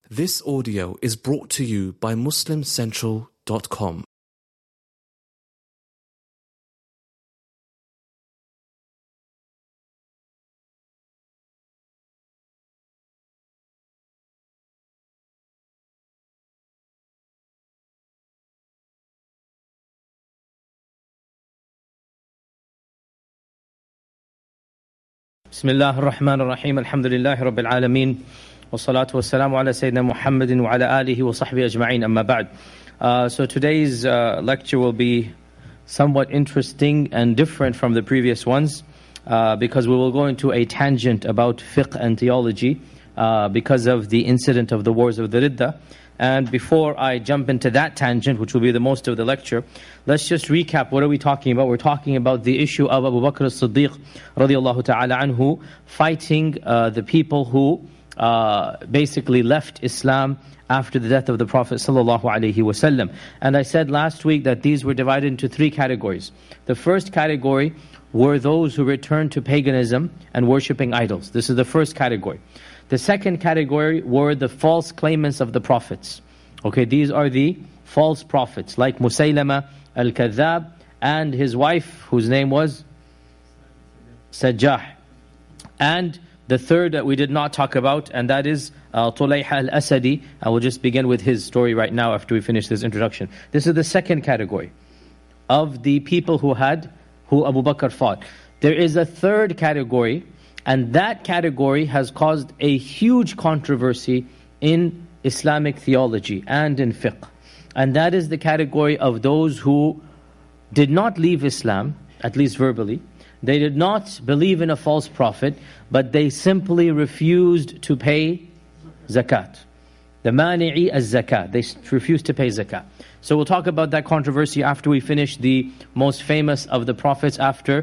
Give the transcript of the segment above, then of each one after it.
This audio is brought to you by MuslimCentral.com. بسم الله الرحمن الرحيم الحمد لله رب العالمين والصلاة والسلام على سيدنا محمد وعلى آله وصحبه أجمعين أما بعد. So today's lecture will be somewhat interesting and different from the previous ones because we will go into a tangent about fiqh and theology because of the incident of the wars of the Ridda. And before I jump into that tangent, which will be the most of the lecture, let's just recap. What are we talking about? We're talking about the issue of Abu Bakr as-Siddiq radiallahu ta'ala anhu fighting the people who basically left Islam after the death of the Prophet sallallahu alaihi wasallam. And I said last week that these were divided into three categories. The first category were those who returned to paganism and worshipping idols. This is the first category. The second category were the false claimants of the prophets. Okay, these are the false prophets like Musaylama al-Kadhab and his wife whose name was Sajjah. And the third that we did not talk about, and that is Tulayha al-Asadi. I will just begin with his story right now after we finish this introduction. This is the second category of the people who Abu Bakr fought. There is a third category, and that category has caused a huge controversy in Islamic theology and in fiqh. And that is the category of those who did not leave Islam, at least verbally. They did not believe in a false prophet, but they simply refused to pay zakat. The mani'i az-zakat. They refused to pay zakat. So we'll talk about that controversy after we finish the most famous of the prophets after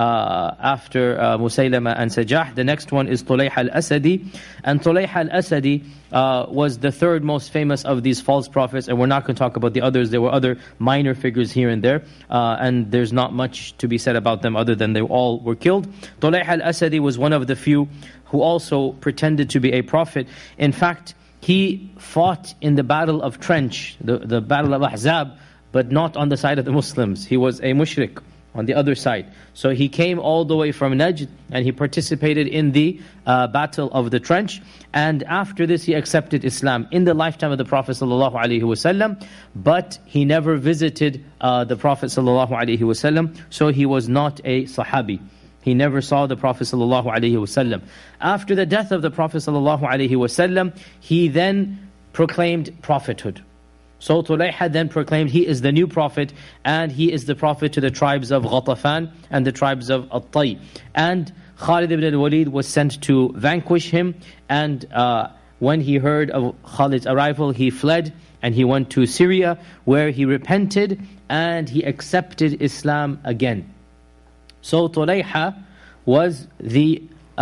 Musaylama and Sajjah. The next one is Tulayha al-Asadi. And Tulayha al-Asadi was the third most famous of these false prophets, and we're not going to talk about the others. There were other minor figures here and there, and there's not much to be said about them other than they all were killed. Tulayha al-Asadi was one of the few who also pretended to be a prophet. In fact, he fought in the Battle of Trench, the Battle of Ahzab, but not on the side of the Muslims. He was a mushrik on the other side. So he came all the way from Najd and he participated in the Battle of the Trench. And after this he accepted Islam in the lifetime of the Prophet ﷺ, but he never visited the Prophet ﷺ, so he was not a Sahabi. He never saw the Prophet ﷺ. After the death of the Prophet ﷺ, he then proclaimed prophethood. So Tulayha then proclaimed he is the new prophet, and he is the prophet to the tribes of Ghatafan and the tribes of At-Tay. And Khalid ibn al-Walid was sent to vanquish him, and when he heard of Khalid's arrival, he fled and he went to Syria, where he repented and he accepted Islam again. So Tulayha was the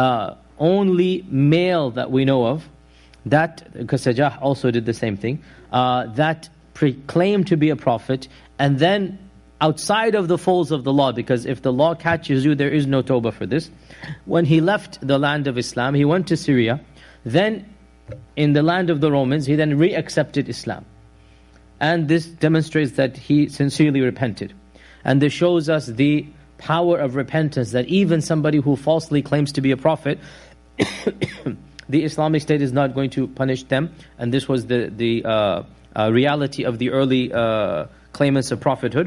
only male that we know of, that, because Sajjah also did the same thing, that proclaimed to be a prophet, and then outside of the folds of the law, because if the law catches you, there is no tawbah for this. When he left the land of Islam, he went to Syria, then in the land of the Romans, he then re-accepted Islam. And this demonstrates that he sincerely repented. And this shows us the power of repentance, that even somebody who falsely claims to be a prophet, the Islamic State is not going to punish them. And this was the reality of the early claimants of prophethood,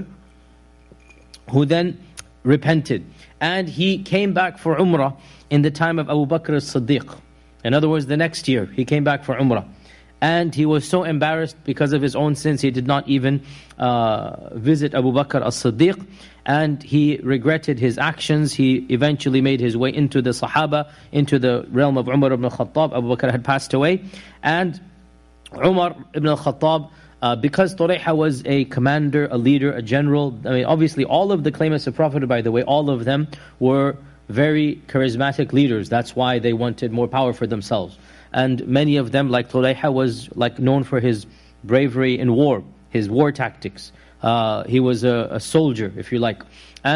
who then repented. And he came back for Umrah in the time of Abu Bakr as-Siddiq. In other words, the next year, he came back for Umrah. And he was so embarrassed because of his own sins, he did not even visit Abu Bakr as-Siddiq. And he regretted his actions. He eventually made his way into the Sahaba, into the realm of Umar ibn al-Khattab. Abu Bakr had passed away. And Umar ibn al-Khattab, because Tulayha was a commander, a leader, a general, I mean, obviously all of the claimants of prophethood, by the way, all of them were very charismatic leaders. That's why they wanted more power for themselves. And many of them, like Tulayha, was known for his bravery in war, his war tactics. He was a soldier, if you like. And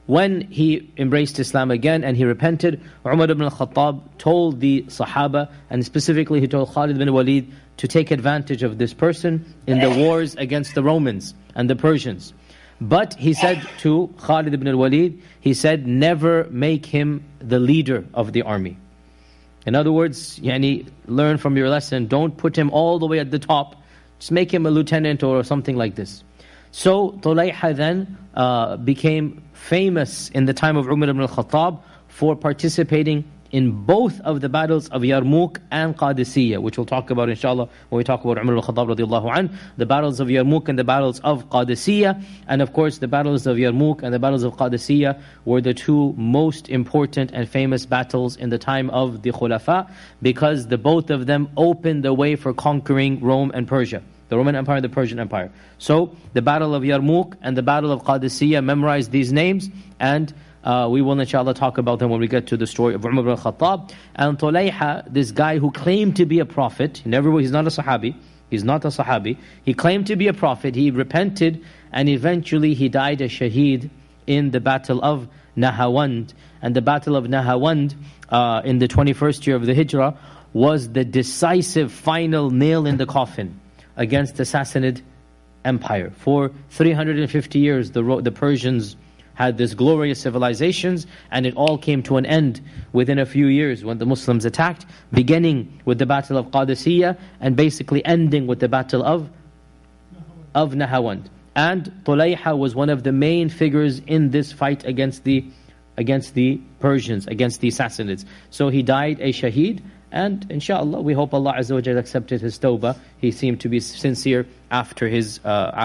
When he embraced Islam again and he repented, Umar ibn al-Khattab told the Sahaba, and specifically he told Khalid ibn Walid, to take advantage of this person in the wars against the Romans and the Persians. But he said to Khalid ibn al-Walid, he said, never make him the leader of the army. In other words, learn from your lesson, don't put him all the way at the top, just make him a lieutenant or something like this. So Tulayha then became famous in the time of Umar ibn al-Khattab for participating in both of the battles of Yarmouk and Qadisiyah, which we'll talk about inshallah when we talk about Umar ibn al-Khattab radiallahu anhu, the battles of Yarmouk and the battles of Qadisiyah. And of course the battles of Yarmouk and the battles of Qadisiyah were the two most important and famous battles in the time of the Khulafa, because the both of them opened the way for conquering Rome and Persia. The Roman Empire and the Persian Empire. So the battle of Yarmouk and the battle of Qadisiyah, memorize these names, and we will inshallah talk about them when we get to the story of Umar ibn al-Khattab. And Tulayha, this guy who claimed to be a prophet, he's not a Sahabi, he's not a Sahabi, he claimed to be a prophet, he repented, and eventually he died a shaheed in the battle of Nahawand. And the battle of Nahawand in the 21st year of the Hijrah was the decisive final nail in the coffin against the Sassanid Empire. For 350 years the Persians had this glorious civilizations, and it all came to an end within a few years when the Muslims attacked, beginning with the battle of Qadisiyah and basically ending with the battle of Nahawand. And Tulayha was one of the main figures in this fight against the Persians, against the Sassanids. So he died a shaheed, and inshallah we hope Allah Azza wa Jalla accepted his tawbah. He seemed to be sincere after his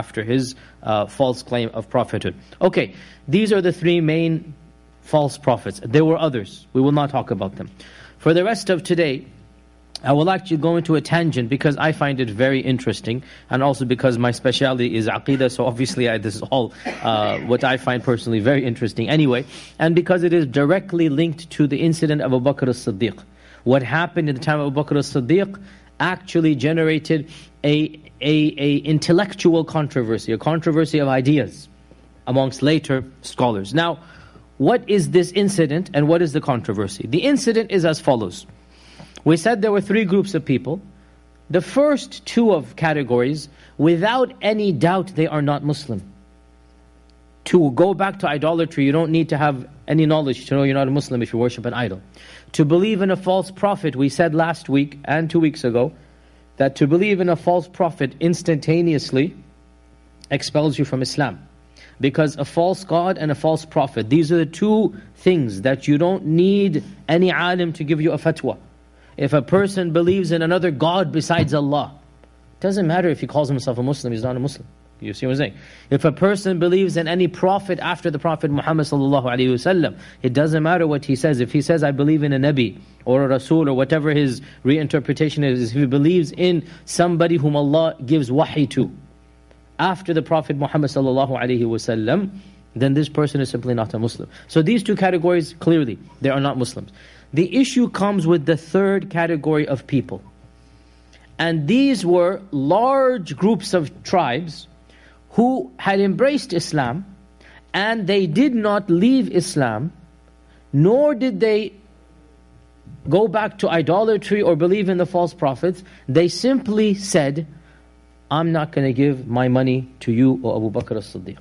false claim of prophethood. Okay, these are the three main false prophets. There were others, we will not talk about them. For the rest of today, I will actually go into a tangent because I find it very interesting, and also because my specialty is Aqidah, so obviously this is all what I find personally very interesting anyway, and because it is directly linked to the incident of Abu Bakr as-Siddiq. What happened in the time of Abu Bakr as-Siddiq actually generated a intellectual controversy, a controversy of ideas amongst later scholars. Now, what is this incident and what is the controversy? The incident is as follows. We said there were three groups of people. The first two of categories, without any doubt, they are not Muslim. To go back to idolatry, you don't need to have any knowledge to know you're not a Muslim if you worship an idol. To believe in a false prophet, we said last week and 2 weeks ago, that to believe in a false prophet instantaneously expels you from Islam. Because a false God and a false prophet, these are the two things that you don't need any alim to give you a fatwa. If a person believes in another God besides Allah, it doesn't matter if he calls himself a Muslim, he's not a Muslim. You see what I'm saying? If a person believes in any prophet after the Prophet Muhammad sallallahu alaihi wasallam, it doesn't matter what he says. If he says, I believe in a Nabi or a Rasul or whatever his reinterpretation is, if he believes in somebody whom Allah gives wahi to after the Prophet Muhammad sallallahu alaihi wasallam, then this person is simply not a Muslim. So these two categories, clearly, they are not Muslims. The issue comes with the third category of people. And these were large groups of tribes who had embraced Islam, and they did not leave Islam, nor did they go back to idolatry or believe in the false prophets. They simply said, I'm not going to give my money to you, O Abu Bakr as-Siddiq.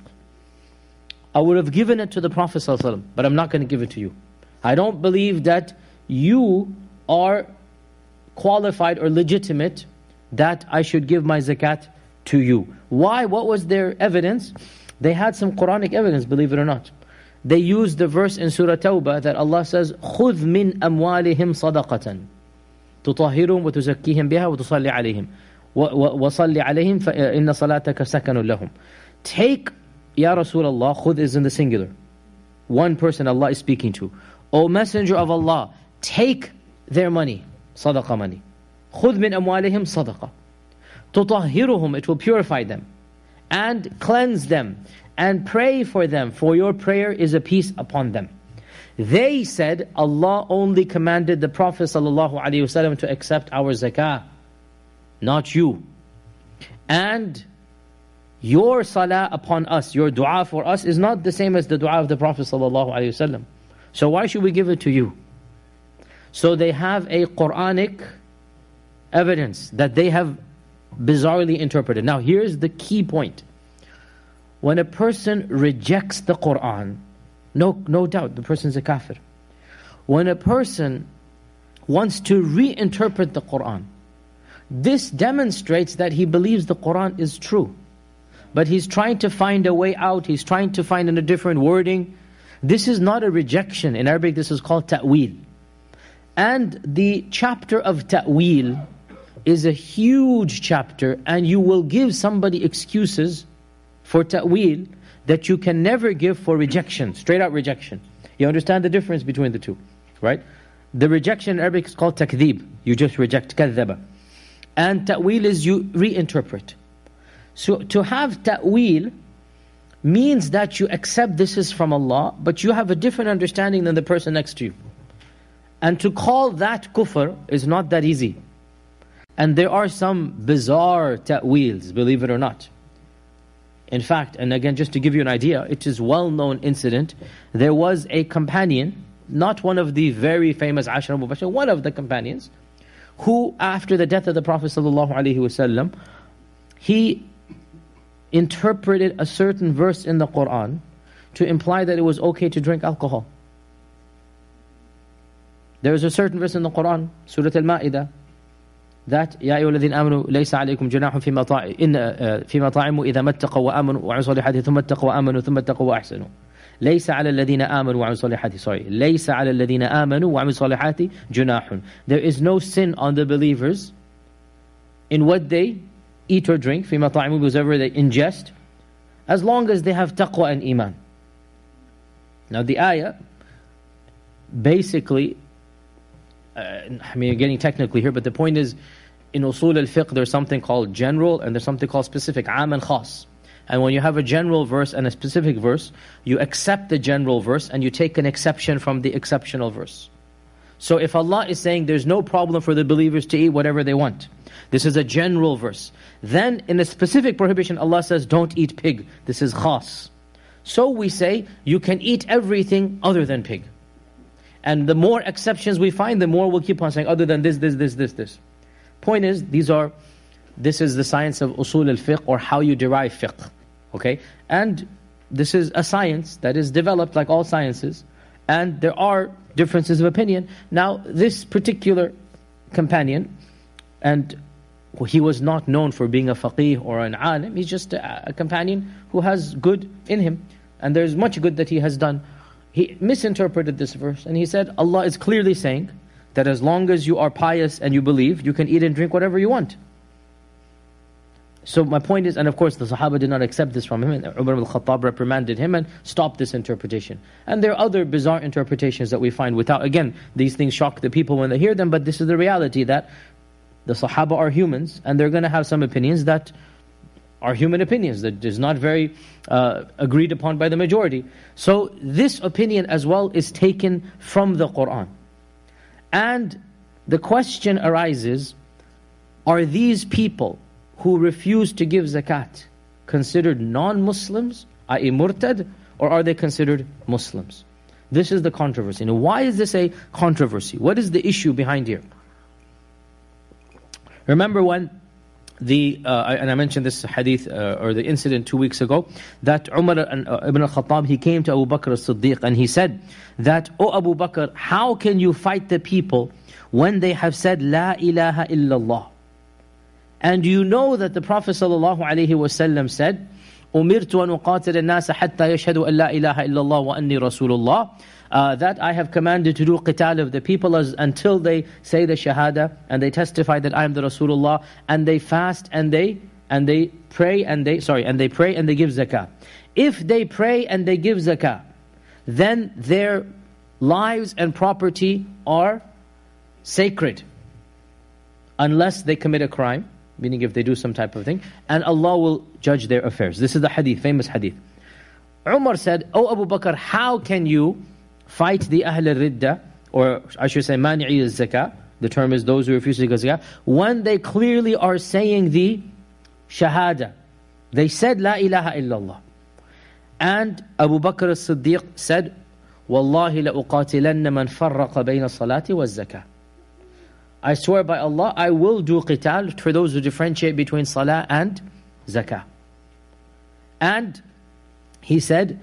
I would have given it to the Prophet ﷺ, but I'm not going to give it to you. I don't believe that you are qualified or legitimate that I should give my zakat to you. Why? What was their evidence? They had some Quranic evidence, believe it or not. They used the verse in Surah Tawbah that Allah says, خُذْ مِنْ أَمْوَالِهِمْ صَدَقَةً تُطَهِّرُهُمْ وَتُزَكِّيهِمْ بِهَا وَتُصَلِّ عَلَيْهِمْ وَصَلِّ عَلَيْهِمْ فَإِنَّ صَلَاتَكَ سَكَنٌ لَهُمْ. Take, Ya Rasulullah, khud is in the singular. One person Allah is speaking to. O Messenger of Allah, take their money, sadaqah money. خُذْ مِنْ أَمْوَالِهِمْ صَدَقَةً تُطَهِّرُهُمْ, it will purify them and cleanse them and pray for them, for your prayer is a peace upon them. They said, Allah only commanded the Prophet ﷺ to accept our zakah, not you. And your salah upon us, your dua for us is not the same as the dua of the Prophet ﷺ. So why should we give it to you? So they have a Quranic evidence that they have bizarrely interpreted. Now here's the key point. When a person rejects the Quran, no doubt the person is a kafir. When a person wants to reinterpret the Quran, this demonstrates that he believes the Quran is true. But he's trying to find a way out, he's trying to find a different wording. This is not a rejection. In Arabic this is called ta'wil. And the chapter of ta'wil is a huge chapter, and you will give somebody excuses for ta'wil that you can never give for rejection, straight out rejection. You understand the difference between the two, right? The rejection in Arabic is called takdhib. You just reject, kadhaba. And ta'wil is you reinterpret. So to have ta'wil means that you accept this is from Allah, but you have a different understanding than the person next to you. And to call that kufr is not that easy. And there are some bizarre ta'wils, believe it or not. In fact, and again just to give you an idea, it is well-known incident. There was a companion, not one of the very famous Ashra Mubashir, one of the companions, who after the death of the Prophet ﷺ, he interpreted a certain verse in the Qur'an to imply that it was okay to drink alcohol. There is a certain verse in the Qur'an, Surah Al-Ma'idah, that يا أيها الذين آمنوا ليس عليكم جناح فيما طعموا إذا ما اتقوا وآمنوا وعملوا الصالحات ثم اتقوا وآمنوا ثم اتقوا وأحسنوا ليس على الذين آمنوا وعملوا الصالحات ليس على الذين آمنوا وعملوا الصالحات جناح. There is no sin on the believers in what they eat or drink, فيما طعموا, whatever they ingest, as long as they have taqwa and iman. Now the ayah basically, getting technically here, but the point is, in usul al-fiqh there's something called general and there's something called specific, am and khas. And when you have a general verse and a specific verse, you accept the general verse and you take an exception from the exceptional verse. So if Allah is saying there's no problem for the believers to eat whatever they want, this is a general verse. Then in a specific prohibition, Allah says don't eat pig. This is khas. So we say you can eat everything other than pig. And the more exceptions we find, the more we'll keep on saying other than this. Point is, this is the science of usul al-fiqh, or how you derive fiqh. Okay? And this is a science that is developed like all sciences. And there are differences of opinion. Now, this particular companion, and he was not known for being a faqih or an alim, he's just a companion who has good in him. And there's much good that he has done. He misinterpreted this verse and he said, Allah is clearly saying that as long as you are pious and you believe, you can eat and drink whatever you want. So my point is, and of course the Sahaba did not accept this from him, and Umar ibn al-Khattab reprimanded him and stopped this interpretation. And there are other bizarre interpretations that we find without, again, these things shock the people when they hear them, but this is the reality that the Sahaba are humans and they're going to have some opinions that are human opinions, that is not very agreed upon by the majority. So this opinion as well is taken from the Qur'an. And the question arises, are these people who refuse to give zakat considered non-Muslims, i.e. murtad, or are they considered Muslims? This is the controversy. Now why is this a controversy? What is the issue behind here? Remember when and I mentioned this hadith or the incident 2 weeks ago, that Umar ibn al-Khattab, he came to Abu Bakr as-Siddiq and he said that, "O Abu Bakr, how can you fight the people when they have said La ilaha illallah? And you know that the Prophet ﷺ said, Umirtu an uqatil an-nasa hatta yashhadu an la ilaha illallah wa anni rasulullah, that I have commanded to do qital of the people until they say the shahada and they testify that I am the Rasulullah, and they fast and they pray and they pray and they give zakah. If they pray and they give zakah, then their lives and property are sacred, unless they commit a crime, meaning if they do some type of thing, and Allah will judge their affairs." This is the hadith, famous hadith. Umar said, "O Abu Bakr, how can you fight the Ahl al-Ridda, or I should say Mani'i al-Zakah, the term is those who refuse to give zakah, when they clearly are saying the Shahada, They said, La ilaha illallah. And Abu Bakr as-Siddiq said, Wallahi la'uqatilanna man farraqa bayna salati wa zakah. I swear by Allah, I will do qital for those who differentiate between salah and zakah. And he said,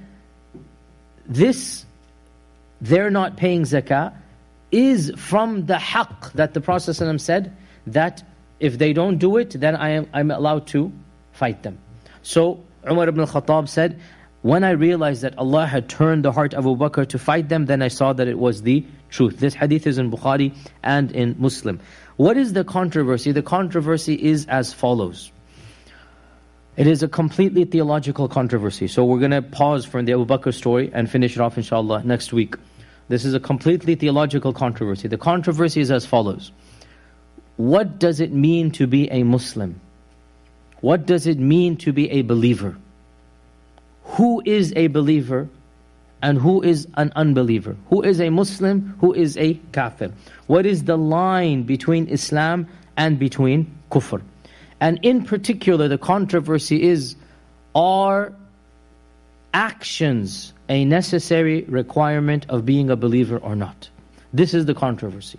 this, they're not paying zakah, is from the haqq that the Prophet ﷺ said, that if they don't do it, then I'm allowed to fight them. So Umar ibn al-Khattab said, when I realized that Allah had turned the heart of Abu Bakr to fight them, then I saw that it was the truth. This hadith is in Bukhari and in Muslim. What is the controversy? The controversy is as follows. It is a completely theological controversy. So we're going to pause from the Abu Bakr story and finish it off inshallah next week. This is a completely theological controversy. The controversy is as follows. What does it mean to be a Muslim? What does it mean to be a believer? Who is a believer and who is an unbeliever? Who is a Muslim? Who is a kafir? What is the line between Islam and between kufr? And in particular, the controversy is, are actions a necessary requirement of being a believer or not? This is the controversy.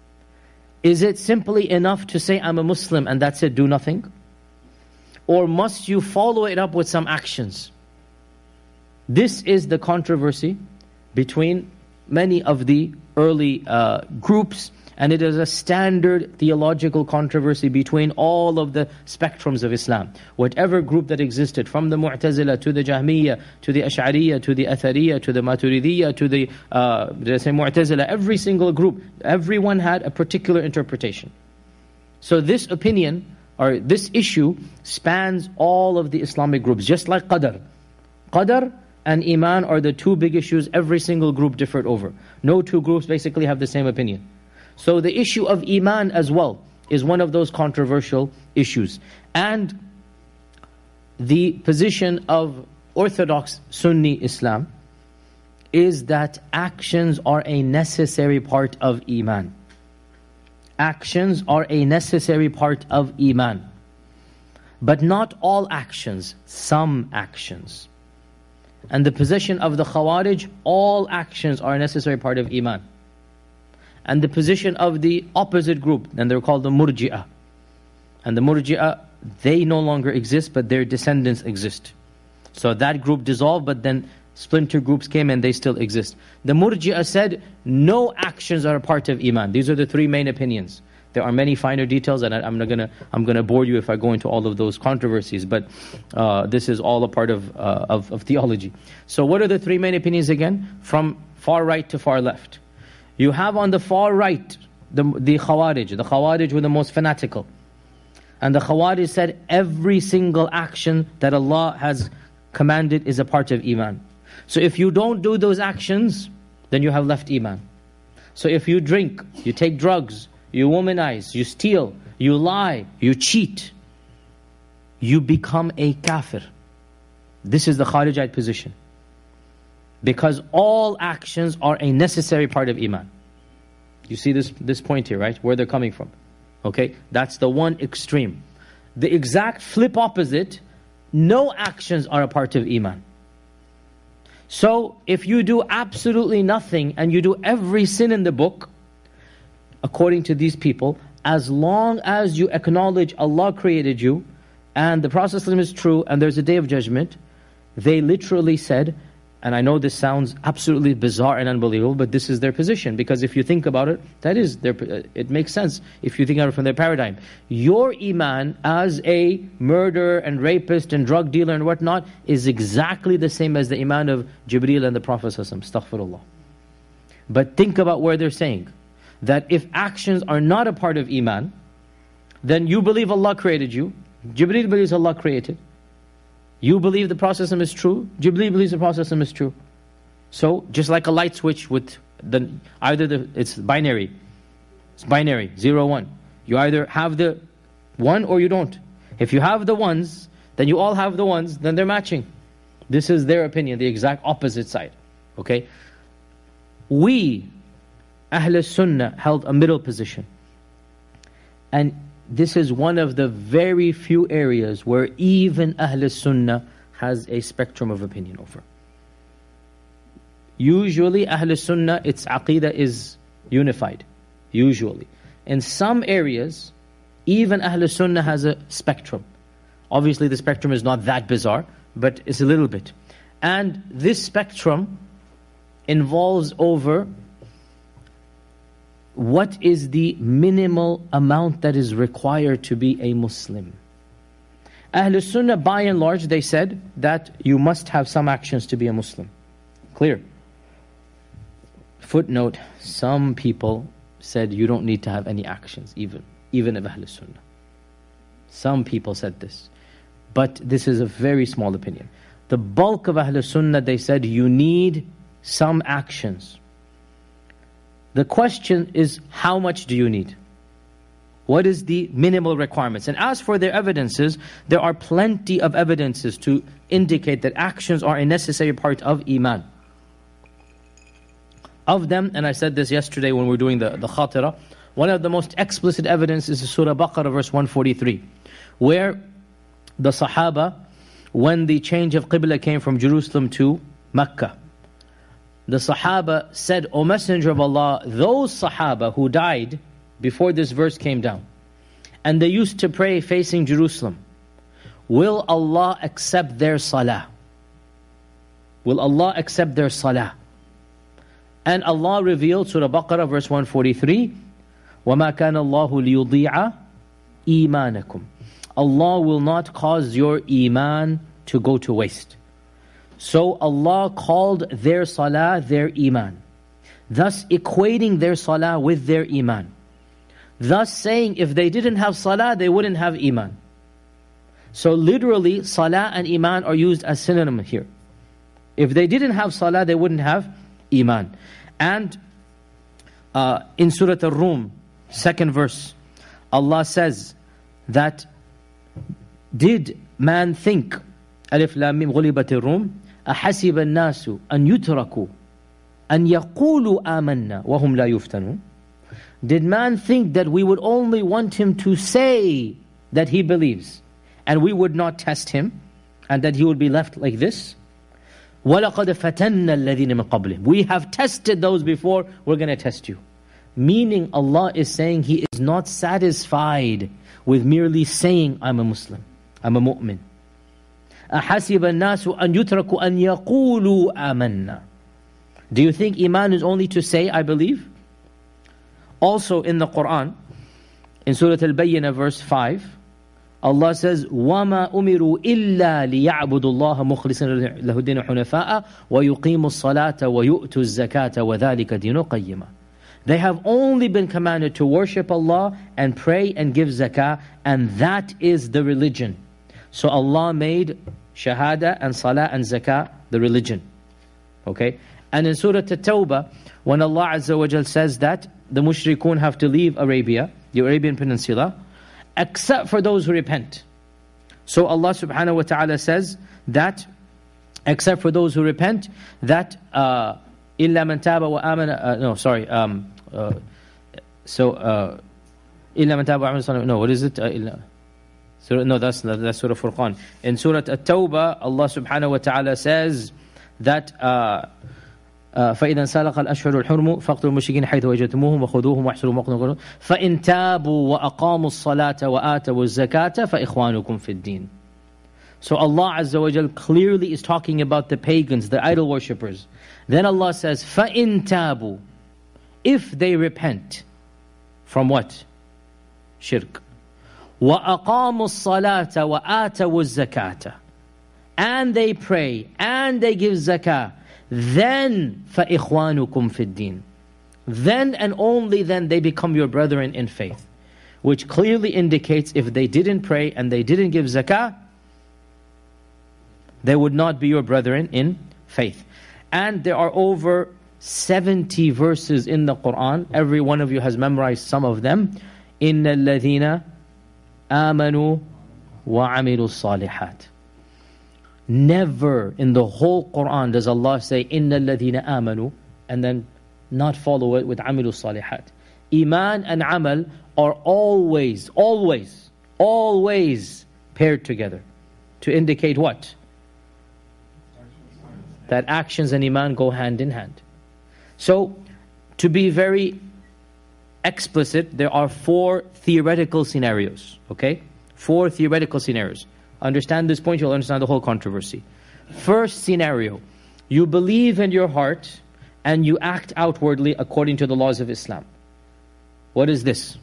Is it simply enough to say, I'm a Muslim and that's it, do nothing? Or must you follow it up with some actions? This is the controversy between many of the early groups, and it is a standard theological controversy between all of the spectrums of Islam. Whatever group that existed, from the Mu'tazila to the Jahmiyyah, to the Ash'ariyah, to the Athariyah, to the Maturidiyah, to the Mu'tazila, every single group, everyone had a particular interpretation. So this opinion, or this issue, spans all of the Islamic groups, just like Qadr. Qadr and Iman are the two big issues every single group differed over. No two groups basically have the same opinion. So the issue of Iman as well is one of those controversial issues. And the position of Orthodox Sunni Islam is that actions are a necessary part of Iman. Actions are a necessary part of Iman. But not all actions, some actions. And the position of the Khawarij, all actions are a necessary part of Iman. And the position of the opposite group, and they're called the Murji'ah. And the Murji'ah, they no longer exist, but their descendants exist. So that group dissolved, but then splinter groups came and they still exist. The Murji'ah said, no actions are a part of Iman. These are the three main opinions. There are many finer details, and I'm gonna bore you if I go into all of those controversies. But this is all a part of theology. So what are the three main opinions again? From far right to far left. You have on the far right the Khawarij. The Khawarij were the most fanatical, and the Khawarij said every single action that Allah has commanded is a part of Iman. So if you don't do those actions, then you have left Iman. So if you drink, you take drugs, you womanize, you steal, you lie, you cheat, you become a kafir. This is the Kharijite position. Because all actions are a necessary part of Iman. You see this point here, right? Where they're coming from. Okay? That's the one extreme. The exact flip opposite, no actions are a part of Iman. So, if you do absolutely nothing and you do every sin in the book, according to these people, as long as you acknowledge Allah created you, and the Prophet ﷺ is true, and there's a day of judgment, they literally said, and I know this sounds absolutely bizarre and unbelievable, but this is their position. Because if you think about it, it makes sense if you think about it from their paradigm. Your Iman as a murderer and rapist and drug dealer and whatnot is exactly the same as the Iman of Jibreel and the Prophet ﷺ. Astaghfirullah. But think about where they're saying that if actions are not a part of Iman, then you believe Allah created you, Jibreel believes Allah created, you believe the Prophet ﷺ is true, Jibreel believes the Prophet ﷺ is true. So, just like a light switch with it's binary. It's binary, 0, 1. You either have the one or you don't. If you have the ones, then you all have the ones, then they're matching. This is their opinion, the exact opposite side. Okay? We, Ahl Sunnah, held a middle position. And this is one of the very few areas where even Ahl Sunnah has a spectrum of opinion over. Usually Ahl Sunnah, its aqidah is unified. Usually. In some areas, even Ahl Sunnah has a spectrum. Obviously the spectrum is not that bizarre, but it's a little bit. And this spectrum involves over what is the minimal amount that is required to be a Muslim. Ahl Sunnah, by and large, they said that you must have some actions to be a Muslim. Clear. Footnote, some people said you don't need to have any actions, even of Ahl Sunnah. Some people said this. But this is a very small opinion. The bulk of Ahl Sunnah, they said you need some actions. The question is, how much do you need? What is the minimal requirements? And as for their evidences, there are plenty of evidences to indicate that actions are a necessary part of Iman. Of them, and I said this yesterday when we were doing the Khatira, one of the most explicit evidence is Surah Baqarah verse 143, where the Sahaba, when the change of Qibla came from Jerusalem to Mecca, the Sahaba said, O Messenger of Allah, those Sahaba who died before this verse came down, and they used to pray facing Jerusalem, will Allah accept their salah? Will Allah accept their salah? And Allah revealed, Surah Baqarah verse 143, وَمَا كَانَ اللَّهُ لِيُضِيعَ إِيمَانَكُمْ. Allah will not cause your iman to go to waste. So Allah called their salah their iman, thus equating their salah with their iman. Thus saying if they didn't have salah, they wouldn't have iman. So literally, salah and iman are used as synonyms here. If they didn't have salah, they wouldn't have iman. And in Surah Ar-Rum, 2nd verse, Allah says that, did man think, Alif Lam Mim Ghulibat Ar-Rum, أحسب الناس أن يتركوا أن يقولوا آمنا وهم لا يفتنون. Did man think that we would only want him to say that he believes and we would not test him and that he would be left like this? وَلَقَدْ فَتَنَّ الَّذِينَ مِنْ قَبْلِهِمْ. We have tested those before, we're going to test you. Meaning Allah is saying He is not satisfied with merely saying, I'm a Muslim, I'm a mu'min. أَحَسِبَ النَّاسُ أَنْ يُتْرَكُوا أَنْ يَقُولُوا آمَنَّا. Do you think Iman is only to say, I believe? Also in the Quran, in Surah Al-Bayyinah verse 5, Allah says, وَمَا أُمِرُوا إِلَّا لِيَعْبُدُوا اللَّهَ مُخْلِصِينَ لَهُ الدِّينَ حُنَفَاءَ وَيُقِيمُوا الصَّلَاةَ وَيُؤْتُوا الزَّكَاةَ وَذَلِكَ دِينُ قَيِّمًا. They have only been commanded to worship Allah and pray and give zakah, and that is the religion. So Allah made shahada and salah and zakah the religion. Okay? And in Surah At-Tawbah, when Allah Azza wa Jal says that the mushrikun have to leave Arabia, the Arabian Peninsula, except for those who repent. So Allah subhanahu wa ta'ala says that, except for those who repent, that إِلَّا مَنْ تَابَ وَآمَنَ إِلَّا مَنْ تَابَ وَآمَنَ. No, what is it? No, that's Surah Furqan. In Surah At-Tawbah, Allah subhanahu wa ta'ala says that فإذا انسلخ الأشهر الحرم فاقتلوا المشركين حيث وجدتموهم وخذوهم واحصروهم واقتلوهم فإن تابوا وأقاموا الصلاة وآتوا الزكاة فإخوانكم في الدين. So Allah Azza wa Jal clearly is talking about the pagans, the idol worshippers. Then Allah says, فَإِن تَابُوا, if they repent from what? Shirk. وَأَقَامُوا الصَّلَاةَ وَآتَوُا الزَّكَاةَ, and they pray and they give zakah, then فَإِخْوَانُكُمْ فِي الدِّينِ, then and only then they become your brethren in faith. Which clearly indicates if they didn't pray and they didn't give zakah, they would not be your brethren in faith. And there are over 70 verses in the Quran. Every one of you has memorized some of them. إِنَّ الَّذِينَ آمَنُوا وَعَمِلُوا الصَّالِحَاتِ. Never in the whole Quran does Allah say إِنَّ الَّذِينَ آمَنُوا and then not follow it with عَمِلُوا الصَّالِحَاتِ. Iman and amal are always paired together. To indicate what? That actions and iman go hand in hand. So, to be very explicit, there are 4 theoretical scenarios. Okay? 4 theoretical scenarios. Understand this point, you'll understand the whole controversy. First scenario, you believe in your heart and you act outwardly according to the laws of Islam. What is this?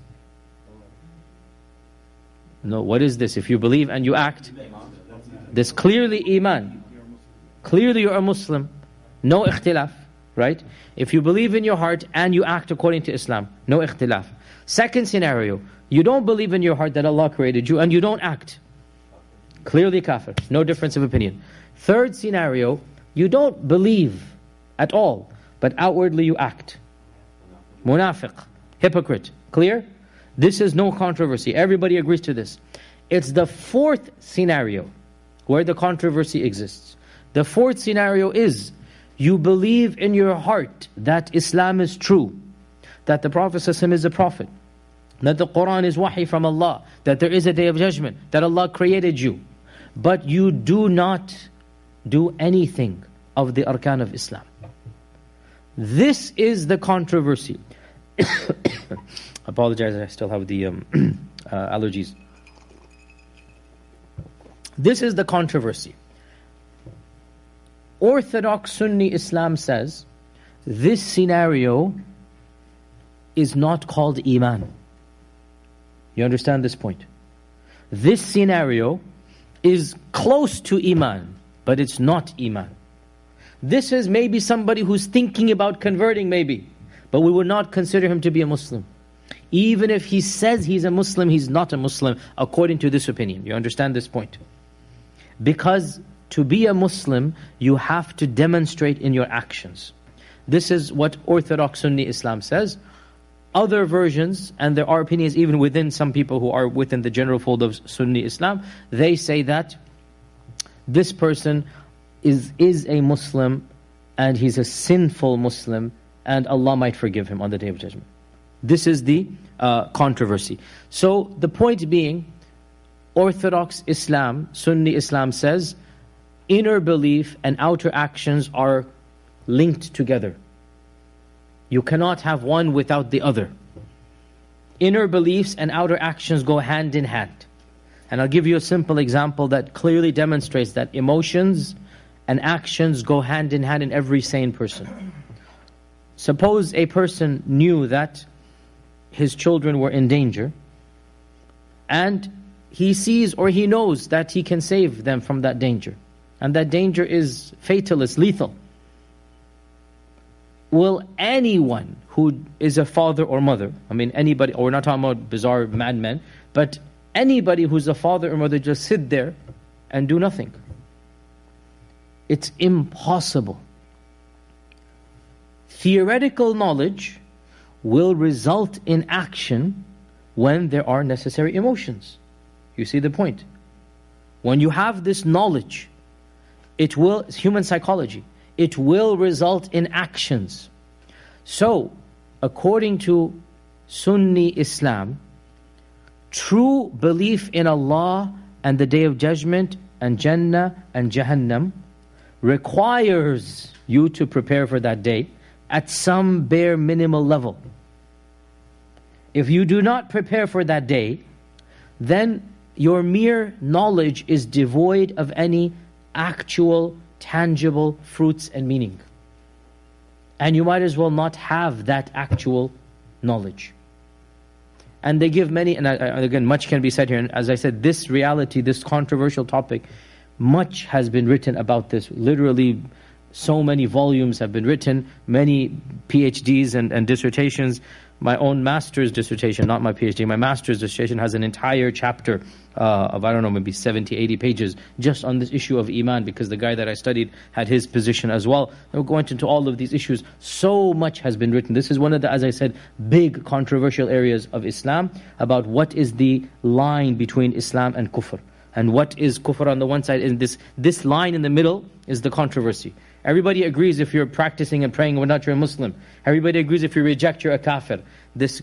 No, what is this? If you believe and you act, this clearly iman. Clearly you're a Muslim. No ikhtilaf, right? If you believe in your heart and you act according to Islam, no ikhtilaf. Second scenario, you don't believe in your heart that Allah created you and you don't act. Clearly kafir, no difference of opinion. Third scenario, you don't believe at all, but outwardly you act. Munafiq, hypocrite. Clear? This is no controversy. Everybody agrees to this. It's the fourth scenario where the controversy exists. The fourth scenario is, you believe in your heart that Islam is true, that the Prophet ﷺ is a prophet, that the Quran is wahi from Allah, that there is a day of judgment, that Allah created you, but you do not do anything of the arkan of Islam. This is the controversy. Apologize, I still have the allergies. This is the controversy. Orthodox Sunni Islam says, this scenario is not called iman. You understand this point? This scenario is close to iman, but it's not iman. This is maybe somebody who's thinking about converting maybe, but we would not consider him to be a Muslim. Even if he says he's a Muslim, he's not a Muslim according to this opinion. You understand this point? Because to be a Muslim, you have to demonstrate in your actions. This is what Orthodox Sunni Islam says. Other versions, and there are opinions even within some people who are within the general fold of Sunni Islam, they say that this person is a Muslim and he's a sinful Muslim and Allah might forgive him on the Day of Judgment. This is the controversy. So the point being, Orthodox Islam, Sunni Islam says, inner belief and outer actions are linked together. You cannot have one without the other. Inner beliefs and outer actions go hand in hand. And I'll give you a simple example that clearly demonstrates that emotions and actions go hand in hand in every sane person. Suppose a person knew that his children were in danger, and he sees or he knows that he can save them from that danger, and that danger is fatal, it's lethal. Will anyone who is a father or mother, I mean anybody, or we're not talking about bizarre madmen, but anybody who's a father or mother just sit there and do nothing? It's impossible. Theoretical knowledge will result in action when there are necessary emotions. You see the point? When you have this knowledge, it will, it's human psychology, it will result in actions. So, according to Sunni Islam, true belief in Allah and the Day of Judgment and Jannah and Jahannam requires you to prepare for that day at some bare minimal level. If you do not prepare for that day, then your mere knowledge is devoid of any actual, tangible fruits and meaning. And you might as well not have that actual knowledge. And they give many, and again, much can be said here. And as I said, this reality, this controversial topic, much has been written about this. Literally, so many volumes have been written, many PhDs and dissertations. My own master's dissertation, not my PhD, my master's dissertation has an entire chapter of, I don't know, maybe 70, 80 pages just on this issue of Iman, because the guy that I studied had his position as well. And we're going into all of these issues. So much has been written. This is one of the, as I said, big controversial areas of Islam, about what is the line between Islam and kufr. And what is kufr on the one side, and this line in the middle is the controversy. Everybody agrees if you're practicing and praying, well, not you're a Muslim. Everybody agrees if you reject, you're a kafir. This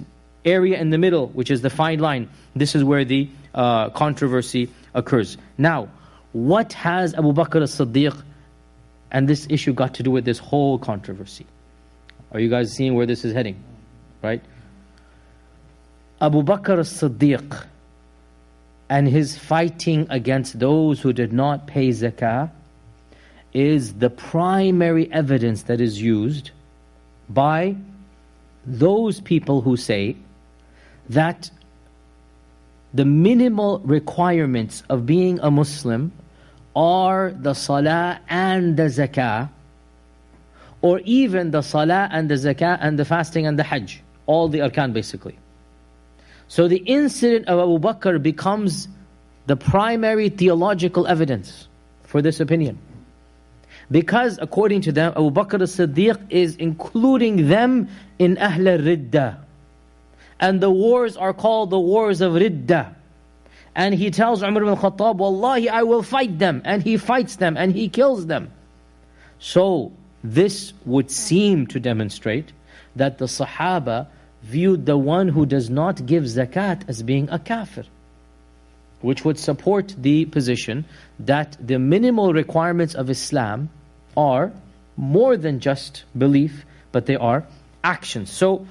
area in the middle, which is the fine line, this is where the controversy occurs. Now, what has Abu Bakr as-Siddiq and this issue got to do with this whole controversy? Are you guys seeing where this is heading? Right? Abu Bakr as-Siddiq and his fighting against those who did not pay zakah is the primary evidence that is used by those people who say that the minimal requirements of being a Muslim are the salah and the zakah, or even the salah and the zakah and the fasting and the hajj, all the arkan basically. So the incident of Abu Bakr becomes the primary theological evidence for this opinion. Because according to them, Abu Bakr as-Siddiq is including them in Ahl al-Ridda. And the wars are called the wars of Ridda. And he tells Umar ibn Khattab, Wallahi, I will fight them. And he fights them and he kills them. So this would seem to demonstrate that the Sahaba viewed the one who does not give zakat as being a kafir, which would support the position that the minimal requirements of Islam are more than just belief, but they are actions. So,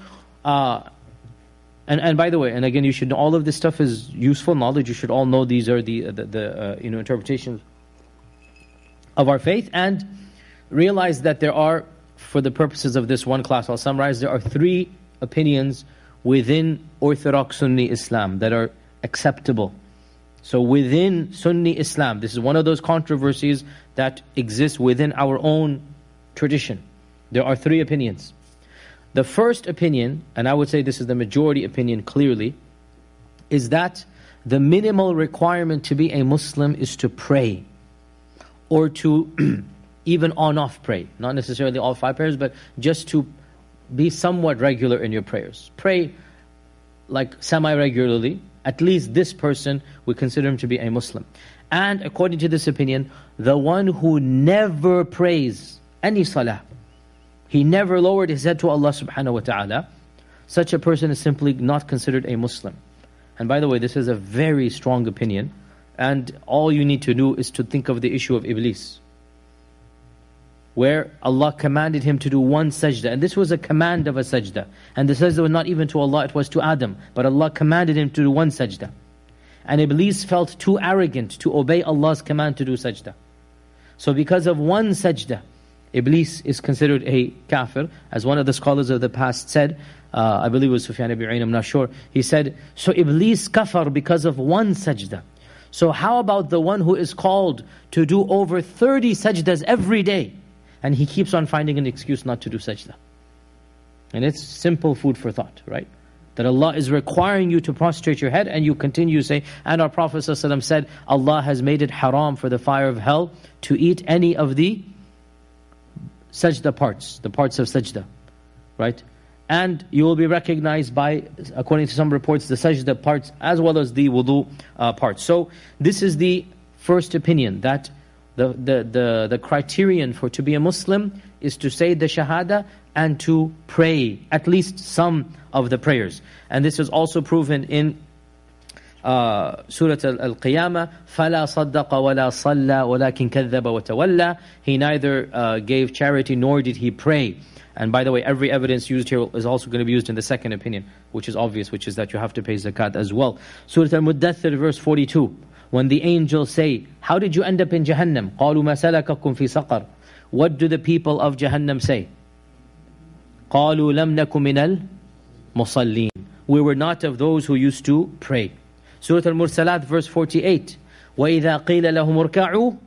and by the way, and again, you should know all of this stuff is useful knowledge. You should all know these are the interpretations of our faith, and realize that there are, for the purposes of this one class, I'll summarize, there are 3 opinions within Orthodox Sunni Islam that are acceptable. So within Sunni Islam, this is one of those controversies that exists within our own tradition. There are 3 opinions. The first opinion, and I would say this is the majority opinion clearly, is that the minimal requirement to be a Muslim is to pray, or to even on-off pray. Not necessarily all 5 prayers, but just to be somewhat regular in your prayers. Pray like semi-regularly. At least this person, we consider him to be a Muslim. And according to this opinion, the one who never prays any salah, he never lowered his head to Allah subhanahu wa ta'ala, such a person is simply not considered a Muslim. And by the way, this is a very strong opinion, and all you need to do is to think of the issue of Iblis, where Allah commanded him to do one sajda, and this was a command of a sajda, and the sajda was not even to Allah, it was to Adam, but Allah commanded him to do one sajda. And Iblis felt too arrogant to obey Allah's command to do sajda. So because of one sajda, Iblis is considered a kafir. As one of the scholars of the past said, I believe it was Sufyan ibn Uyayna, I'm not sure, he said, so Iblis kafar because of one sajda. So how about the one who is called to do over 30 sajdas every day, and he keeps on finding an excuse not to do sajda? And it's simple food for thought, right? That Allah is requiring you to prostrate your head, and you continue to say, and our Prophet ﷺ said, Allah has made it haram for the fire of hell to eat any of the sajda parts, the parts of sajda, right? And you will be recognized by, according to some reports, the sajda parts as well as the wudu parts. So this is the first opinion, that the criterion for to be a Muslim is to say the shahada and to pray, at least some of the prayers. And this is also proven in Surah Al-Qiyamah, فَلَا صَدَّقَ وَلَا صَلَّى وَلَكِنْ كَذَّبَ وَتَوَلَّى. He neither gave charity nor did he pray. And by the way, every evidence used here is also going to be used in the second opinion, which is obvious, which is that you have to pay zakat as well. Surah Al-Muddathir, verse 42. When the angels say, how did you end up in Jahannam? قَالُوا مَا سَلَكَكُمْ فِي سَقَرٍ. What do the people of Jahannam say? قَالُوا لَمْ نَكُ مِنَ الْمُصَلِّينَ. We were not of those who used to pray. Surah Al-Mursalat, verse 48. وَإِذَا قِيلَ لَهُمُ ارْكَعُوا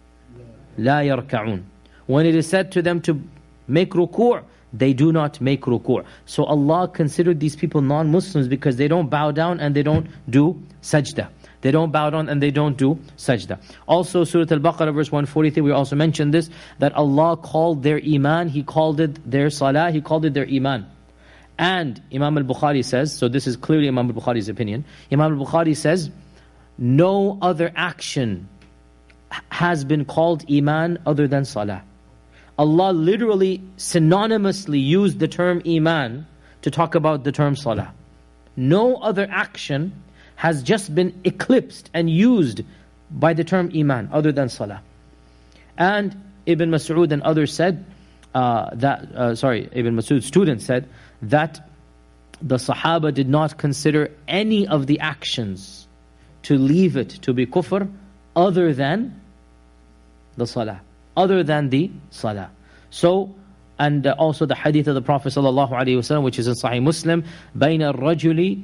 لَا يَرْكَعُونَ. When it is said to them to make ruku', they do not make ruku'. So Allah considered these people non-Muslims because they don't bow down and they don't do sajda. They don't bow down and they don't do sajda. Also Surah Al-Baqarah, verse 143, we also mentioned this, that Allah called their iman, He called it their salah, He called it their iman. And Imam al-Bukhari says, so this is clearly Imam al-Bukhari's opinion, Imam al-Bukhari says, no other action has been called iman other than salah. Allah literally synonymously used the term iman to talk about the term salah. no other action has just been eclipsed and used by the term iman other than salah. And Ibn Mas'ud and others said Ibn Mas'ud's student said that the Sahaba did not consider any of the actions to leave it to be kufr other than the salah. Other than the salah. So, and also the hadith of the Prophet ﷺ, which is in Sahih Muslim, بين الرجل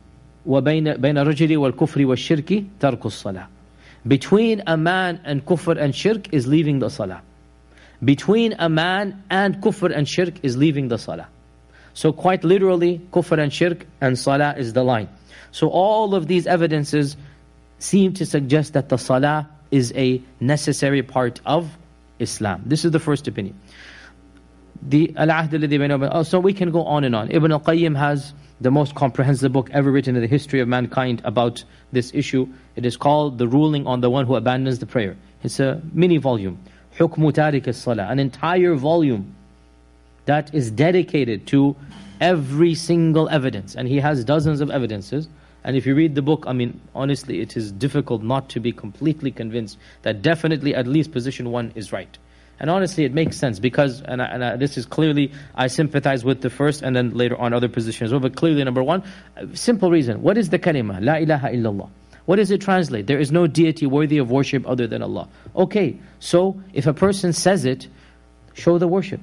والكفر والشرك ترك الصلاة. Between a man and kufr and shirk is leaving the salah. Between a man and kufr and shirk is leaving the salah. So quite literally, kufr and shirk and salah is the line. So all of these evidences seem to suggest that the salah is a necessary part of Islam. This is the first opinion. So we can go on and on. Ibn al-Qayyim has the most comprehensive book ever written in the history of mankind about this issue. It is called The Ruling on the One Who Abandons the Prayer. It's a mini volume. حُكْمُ تَارِكِ الصَّلَاةِ. An entire volume that is dedicated to every single evidence. And he has dozens of evidences. And if you read the book, I mean, honestly, it is difficult not to be completely convinced that definitely at least position one is right. And honestly, it makes sense because, this is clearly, I sympathize with the first and then later on other positions as well. But clearly, number one, simple reason. What is the kalima? La ilaha illallah. What does it translate? There is no deity worthy of worship other than Allah. Okay, so if a person says it, show the worship.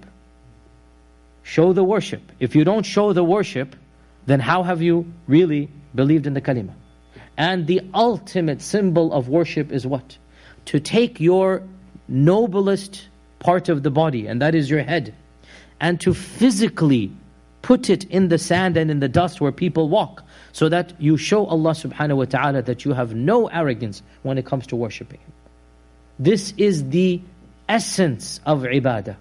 Show the worship. If you don't show the worship, then how have you really believed in the kalima? And the ultimate symbol of worship is what? To take your noblest part of the body, and that is your head, and to physically put it in the sand and in the dust where people walk, so that you show Allah subhanahu wa ta'ala that you have no arrogance when it comes to worshipping Him. This is the essence of ibadah.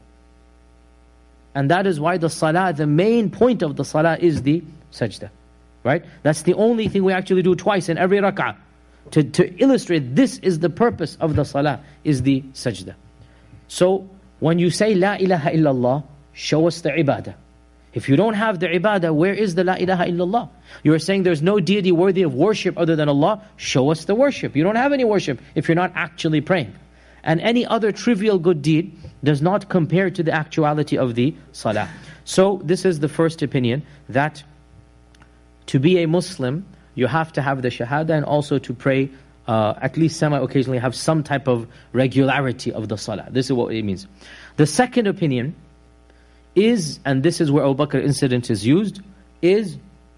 And that is why the salah, the main point of the salah is the sajda. Right? That's the only thing we actually do twice in every rak'ah. To illustrate this is the purpose of the salah, is the sajda. So, when you say La ilaha illallah, show us the ibadah. If you don't have the ibadah, where is the La ilaha illallah? You are saying there's no deity worthy of worship other than Allah, show us the worship. You don't have any worship if you're not actually praying. And any other trivial good deed does not compare to the actuality of the salah. So, this is the first opinion, that to be a Muslim, you have to have the shahada and also to pray at least semi-occasionally, have some type of regularity of the salah. This is what it means. The second opinion is, and this is where Abu Bakr incident is used, is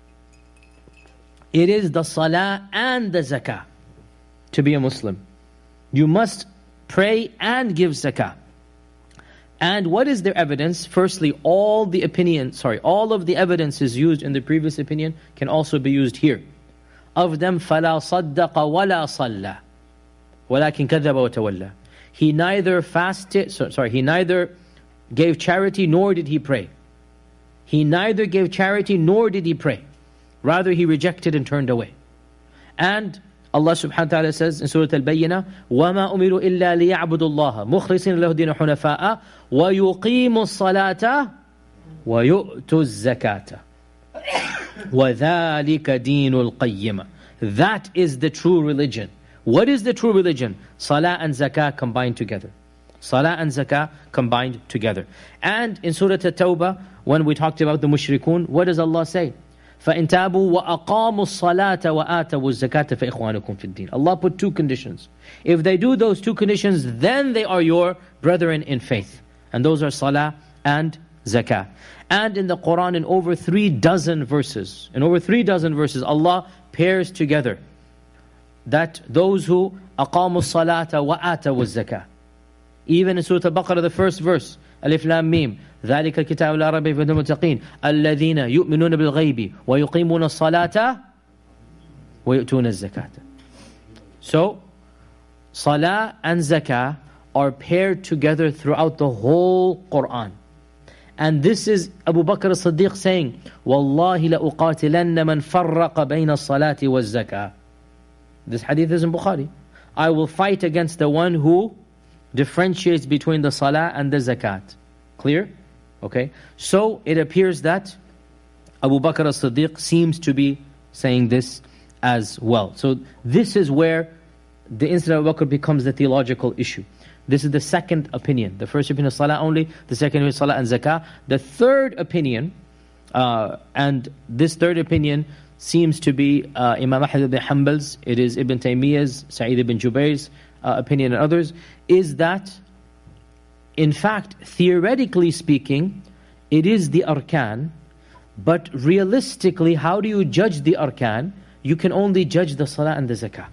it is the salah and the zakah to be a Muslim. You must pray and give zakah. And what is their evidence? Firstly, all of the evidence is used in the previous opinion can also be used here. Of them, فَلَا صَدَّقَ وَلَا صَلَّى وَلَكِنْ كَذَّبَ وَتَوَلَّى. He neither gave charity nor did he pray. He neither gave charity nor did he pray. Rather, he rejected and turned away. And Allah subhanahu wa ta'ala says in Surah Al-Bayyinah, وَمَا أُمِرُوا إِلَّا لِيَعْبُدُوا اللَّهَ مُخْلِصِينَ لَهُ الدِّينَ حُنَفَاءَ وَيُقِيمُوا الصَّلَاةَ وَيُؤْتُوا الزَّكَاةَ وَذَلِكَ دِينُ الْقَيِّمَةِ. That is the true religion. What is the true religion? Salah and zakah combined together. Salah and zakah combined together. And in Surah At-Tawbah, when we talked about the mushrikun, what does Allah say? فَإِن تَابُوا وَأَقَامُوا الصَّلَاةَ وَآتَوُوا الزَّكَاةَ فَإِخْوَانُكُمْ فِي الدِّينِ. Allah put two conditions. If they do those two conditions, then they are your brethren in faith. And those are salah and zakah. And in the Quran, in over 36 verses, Allah pairs together that those who أَقَامُوا الصَّلَاةَ وَآتَوُوا الزَّكَاةَ. Even in Surah Al-Baqarah, the first verse, Alif Lam Mim, ذَلِكَ الْكِتَابُ لَا رَيْبَ فِيهِ هُدًى لِلْمُتَّقِينَ الَّذِينَ يُؤْمِنُونَ بِالْغَيْبِ وَيُقِيمُونَ الصَّلَاةَ وَيُؤْتُونَ الزَّكَاةَ. So, salah and zakah are paired together throughout the whole Quran. And this is Abu Bakr as-Siddiq saying, وَاللَّهِ لَأُقَاتِلَنَّ مَنْ فَرَّقَ بَيْنَ الصَّلَاةِ وَالزَّكَاةِ. This hadith is in Bukhari. I will fight against the one who differentiates between the salah and the zakat. Clear? Okay. So it appears that Abu Bakr as-Siddiq seems to be saying this as well. So this is where the incident of Abu Bakr becomes the theological issue. This is the second opinion. The first opinion is salah only, the second is salah and zakah. The third opinion, and this third opinion seems to be Imam Ahmad ibn Hanbal's, it is Ibn Taymiyyah's, Sa'id ibn Jubayr's opinion and others, is that in fact, theoretically speaking, it is the arkan, but realistically, how do you judge the arkan? You can only judge the salah and the zakah.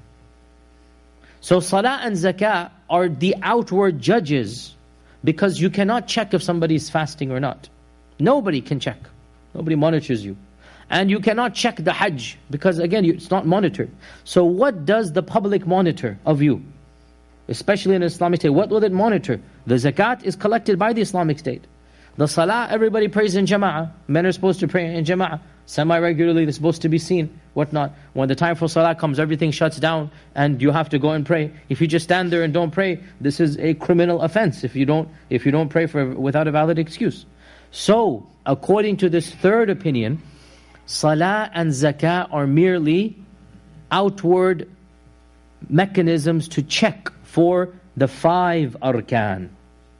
So salah and zakah are the outward judges, because you cannot check if somebody is fasting or not. Nobody can check. Nobody monitors you. And you cannot check the hajj, because again, it's not monitored. So what does the public monitor of you? Especially in Islamic State, what will it monitor? The zakat is collected by the Islamic State. The salah, everybody prays in jama'ah. Men are supposed to pray in jama'ah. Semi-regularly, they're supposed to be seen, whatnot. When the time for salah comes, everything shuts down and you have to go and pray. If you just stand there and don't pray, this is a criminal offense if you don't pray without a valid excuse. So, according to this third opinion, salah and zakah are merely outward mechanisms to check for the 5 arkan.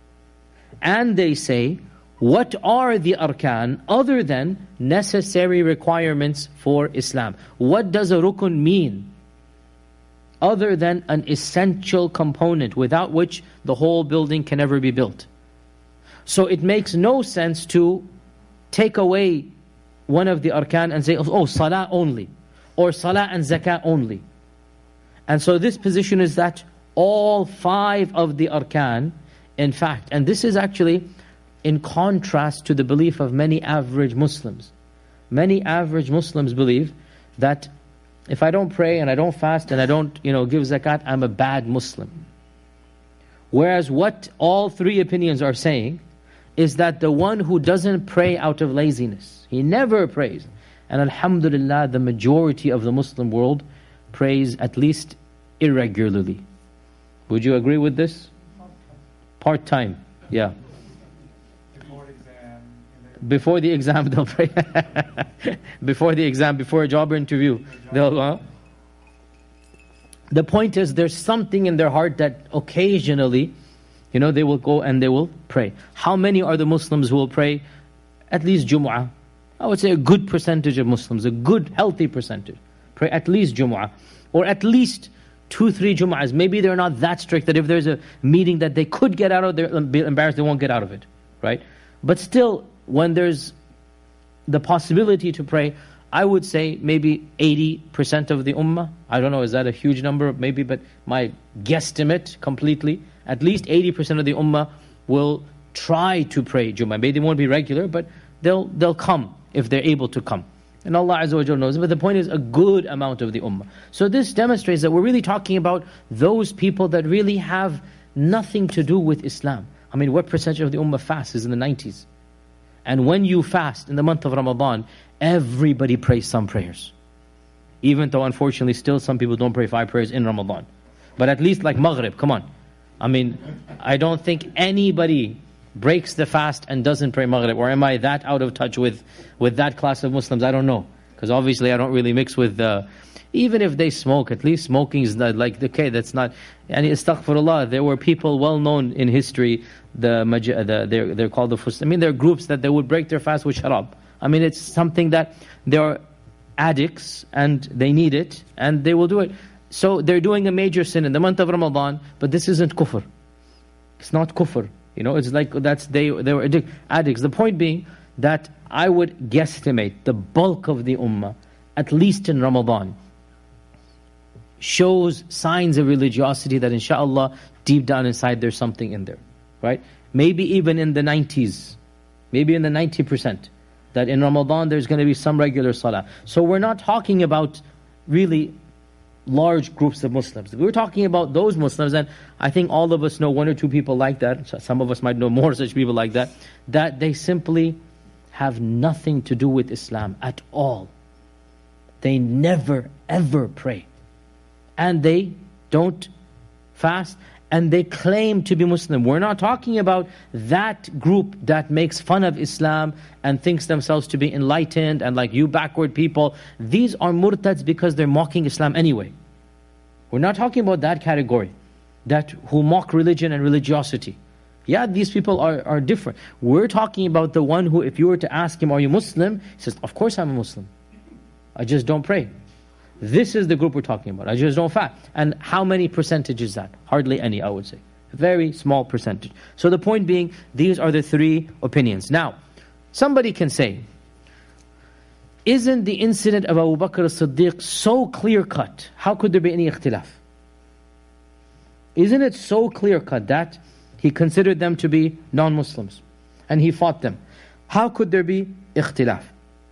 And they say, what are the arkan other than necessary requirements for Islam? What does a rukun mean? Other than an essential component without which the whole building can never be built. So it makes no sense to take away one of the arkan and say, oh, salah only, or salah and zakah only. And so this position is that all 5 of the arkan, in fact, and this is actually in contrast to the belief of many average Muslims. Many average Muslims believe that if I don't pray and I don't fast and I don't give zakat, I'm a bad Muslim. Whereas what all 3 opinions are saying is that the one who doesn't pray out of laziness, he never prays. And alhamdulillah, the majority of the Muslim world prays at least irregularly. Would you agree with this? Part-time, yeah. Before the exam, they'll pray. Before the exam, before a job interview, they'll. The point is, there's something in their heart that occasionally, they will go and they will pray. How many are the Muslims who will pray at least Jumu'ah? I would say a good percentage of Muslims, a good, healthy percentage, pray at least Jumu'ah, or at least 2-3 Jumu'ahs. Maybe they're not that strict that if there's a meeting that they could get out of, they're embarrassed, they won't get out of it, right? But still, when there's the possibility to pray, I would say maybe 80% of the ummah, I don't know, is that a huge number? Maybe, but my guesstimate completely, at least 80% of the ummah will try to pray Jummah. Maybe they won't be regular, but they'll come if they're able to come. And Allah Azza wa Jalla knows. But the point is, a good amount of the ummah. So this demonstrates that we're really talking about those people that really have nothing to do with Islam. I mean, what percentage of the ummah fasts is in the 90s? And when you fast in the month of Ramadan, everybody prays some prayers. Even though unfortunately still some people don't pray 5 prayers in Ramadan. But at least like Maghrib, come on. I mean, I don't think anybody breaks the fast and doesn't pray Maghrib. Or am I that out of touch with that class of Muslims? I don't know. Because obviously I don't really mix with... even if they smoke, at least smoking is not like, okay, that's not... And astaghfirullah, there were people well known in history, they're called the Fus. I mean, there are groups that they would break their fast with sharab. I mean, it's something that they're addicts and they need it and they will do it. So they're doing a major sin in the month of Ramadan, but this isn't kufr. It's not kufr. It's like they were addicts. The point being that I would guesstimate the bulk of the ummah, at least in Ramadan, shows signs of religiosity that inshaAllah deep down inside there's something in there, right? Maybe even in the 90s, maybe in the 90%, that in Ramadan there's going to be some regular salah. So we're not talking about really large groups of Muslims. We're talking about those Muslims, and I think all of us know 1 or 2 people like that, some of us might know more such people like that they simply have nothing to do with Islam at all. They never ever pray. And they don't fast, and they claim to be Muslim. We're not talking about that group that makes fun of Islam and thinks themselves to be enlightened and like you backward people. These are murtads because they're mocking Islam anyway. We're not talking about that category, that who mock religion and religiosity. Yeah, these people are different. We're talking about the one who, if you were to ask him, are you Muslim? He says, of course I'm a Muslim. I just don't pray. This is the group we're talking about. I just don't fast. And how many percentage is that? Hardly any, I would say. Very small percentage. So the point being, these are the three opinions. Now, somebody can say, isn't the incident of Abu Bakr as-Siddiq so clear-cut? How could there be any ikhtilaf? Isn't it so clear-cut that he considered them to be non-Muslims and he fought them? How could there be ikhtilaf?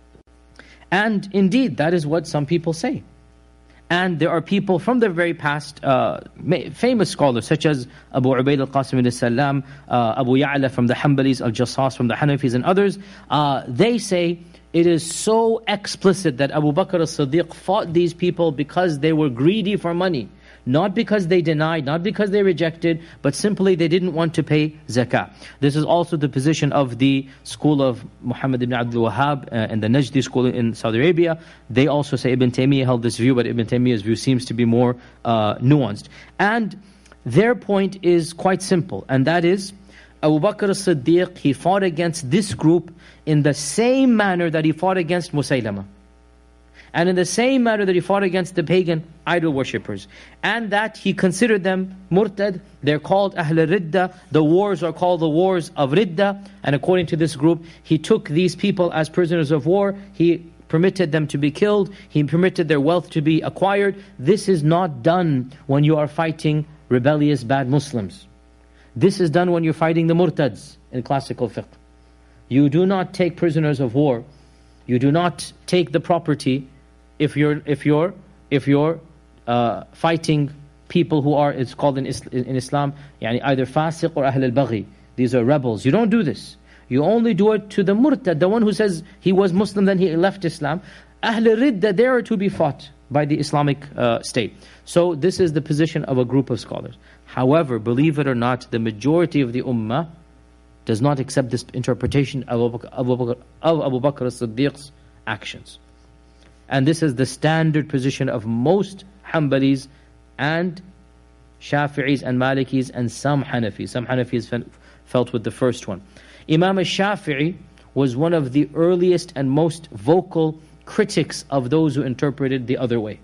And indeed, that is what some people say. And there are people from the very past, famous scholars such as Abu Ubaid al-Qasim al-Salam, Abu Ya'la from the Hanbalis, Al-Jassas from the Hanafis and others, they say it is so explicit that Abu Bakr as-Siddiq fought these people because they were greedy for money. Not because they denied, not because they rejected, but simply they didn't want to pay zakah. This is also the position of the school of Muhammad ibn Abdul Wahhab and the Najdi school in Saudi Arabia. They also say Ibn Taymiyyah held this view, but Ibn Taymiyyah's view seems to be more nuanced. And their point is quite simple, and that is, Abu Bakr as-Siddiq, he fought against this group in the same manner that he fought against Musaylama. And in the same manner that he fought against the pagan idol worshippers. And that he considered them murtad. They're called Ahl Ridda. The wars are called the wars of Ridda. And according to this group, he took these people as prisoners of war. He permitted them to be killed. He permitted their wealth to be acquired. This is not done when you are fighting rebellious bad Muslims. This is done when you're fighting the murtads in classical fiqh. You do not take prisoners of war. You do not take the property if you're fighting people who are, it's called in Islam, yani either fasiq or ahl al-baghi. These are rebels. You don't do this. You only do it to the murtad, the one who says he was Muslim, then he left Islam. Ahl ridda, they are to be fought by the Islamic state. So this is the position of a group of scholars. However, believe it or not, the majority of the ummah does not accept this interpretation of Abu Bakr as-Siddiq's actions. And this is the standard position of most Hanbalis and Shafi'is and Malikis and some Hanafis. Some Hanafis felt with the first one. Imam al-Shafi'i was one of the earliest and most vocal critics of those who interpreted the other way.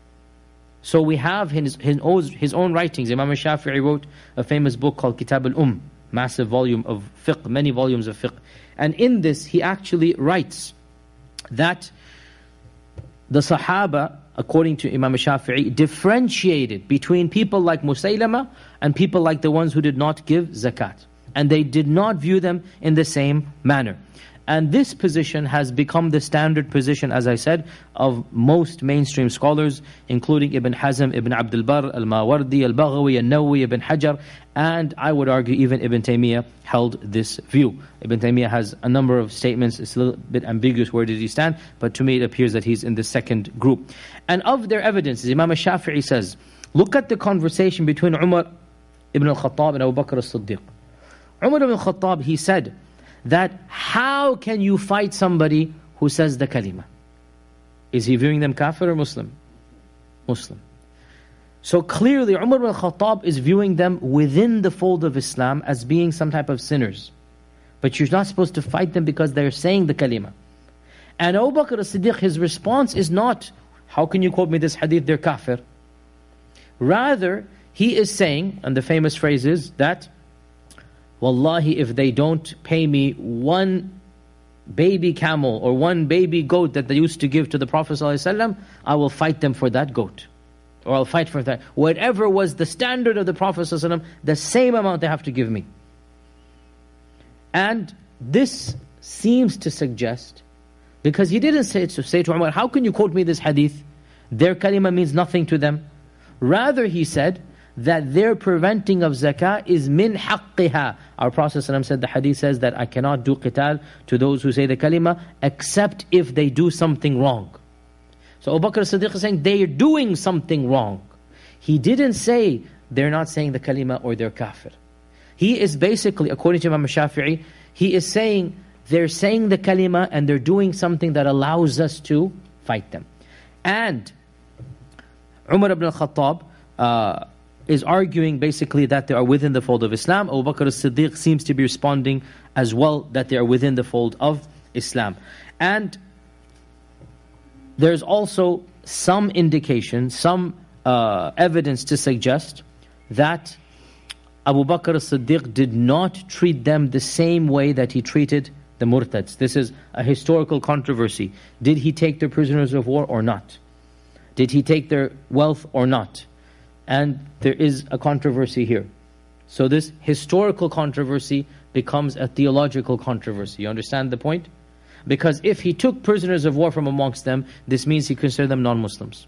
So we have his own writings. Imam al-Shafi'i wrote a famous book called Kitab al-Umm, massive volume of fiqh, many volumes of fiqh. And in this, he actually writes that the Sahaba, according to Imam Shafi'i, differentiated between people like Musaylama and people like the ones who did not give zakat. And they did not view them in the same manner. And this position has become the standard position, as I said, of most mainstream scholars, including Ibn Hazm, Ibn Abdul Barr, Al-Mawardi, Al-Baghawi, Al-Nawawi, Ibn Hajar, and I would argue even Ibn Taymiyyah held this view. Ibn Taymiyyah has a number of statements. It's a little bit ambiguous where did he stand, but to me it appears that he's in the second group. And of their evidences, Imam al-Shafi'i says, look at the conversation between Umar ibn al-Khattab and Abu Bakr as-Siddiq. Umar ibn al-Khattab, he said that how can you fight somebody who says the kalima? Is he viewing them kafir or Muslim? Muslim. So clearly Umar ibn al-Khattab is viewing them within the fold of Islam as being some type of sinners. But you're not supposed to fight them because they're saying the kalima. And Abu Bakr as-Siddiq, his response is not, how can you quote me this hadith, they're kafir. Rather, he is saying, and the famous phrase is that, Wallahi, if they don't pay me one baby camel or one baby goat that they used to give to the Prophet ﷺ, I will fight them for that goat. Or I'll fight for that. Whatever was the standard of the Prophet ﷺ, the same amount they have to give me. And this seems to suggest, because he didn't say to Umar, how can you quote me this hadith? Their kalima means nothing to them. Rather, he said that their preventing of zakah is min haqqiha. Our Prophet ﷺ said, the hadith says that I cannot do qital to those who say the kalima except if they do something wrong. So Abu Bakr as-Siddiq is saying they are doing something wrong. He didn't say they're not saying the kalima or they're kafir. He is basically, according to Imam Shafi'i, he is saying they're saying the kalima and they're doing something that allows us to fight them. And Umar ibn al-Khattab is arguing basically that they are within the fold of Islam. Abu Bakr as-Siddiq seems to be responding as well that they are within the fold of Islam. And there's also some indication, some evidence to suggest that Abu Bakr as-Siddiq did not treat them the same way that he treated the murtads. This is a historical controversy. Did he take their prisoners of war or not? Did he take their wealth or not? And there is a controversy here. So this historical controversy becomes a theological controversy. You understand the point? Because if he took prisoners of war from amongst them, this means he considered them non-Muslims.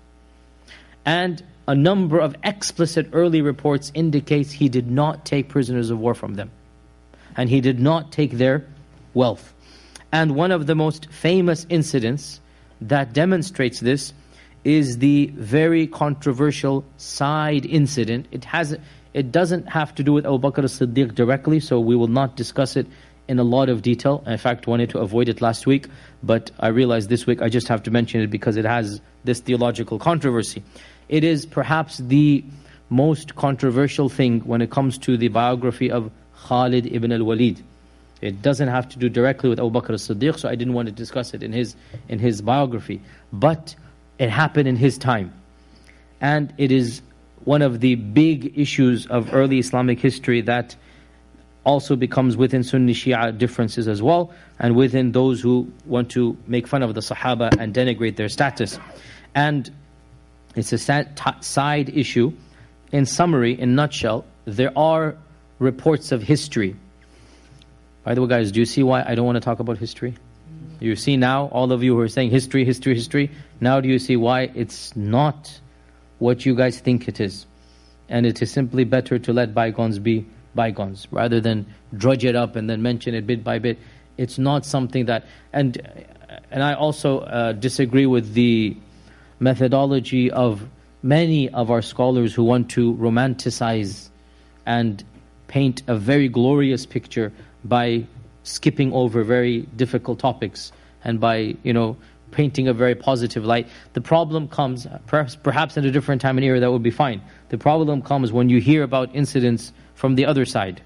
And a number of explicit early reports indicates he did not take prisoners of war from them. And he did not take their wealth. And one of the most famous incidents that demonstrates this is the very controversial side incident. It doesn't have to do with Abu Bakr as-Siddiq directly, so we will not discuss it in a lot of detail. In fact, wanted to avoid it last week, but I realized this week I just have to mention it because it has this theological controversy. It is perhaps the most controversial thing when it comes to the biography of Khalid ibn al-Walid. It doesn't have to do directly with Abu Bakr as-Siddiq, so I didn't want to discuss it in his biography. But it happened in his time. And it is one of the big issues of early Islamic history that also becomes within Sunni Shia differences as well, and within those who want to make fun of the Sahaba and denigrate their status. And it's a side issue. In summary, in nutshell, there are reports of history. By the way, guys, do you see why I don't want to talk about history? You see now, all of you who are saying history, history, history, now do you see why it's not what you guys think it is? And it is simply better to let bygones be bygones, rather than drudge it up and then mention it bit by bit. It's not something that... And I also disagree with the methodology of many of our scholars who want to romanticize and paint a very glorious picture by skipping over very difficult topics and by, painting a very positive light. The problem comes, perhaps in a different time and era that would be fine. The problem comes when you hear about incidents from the other side,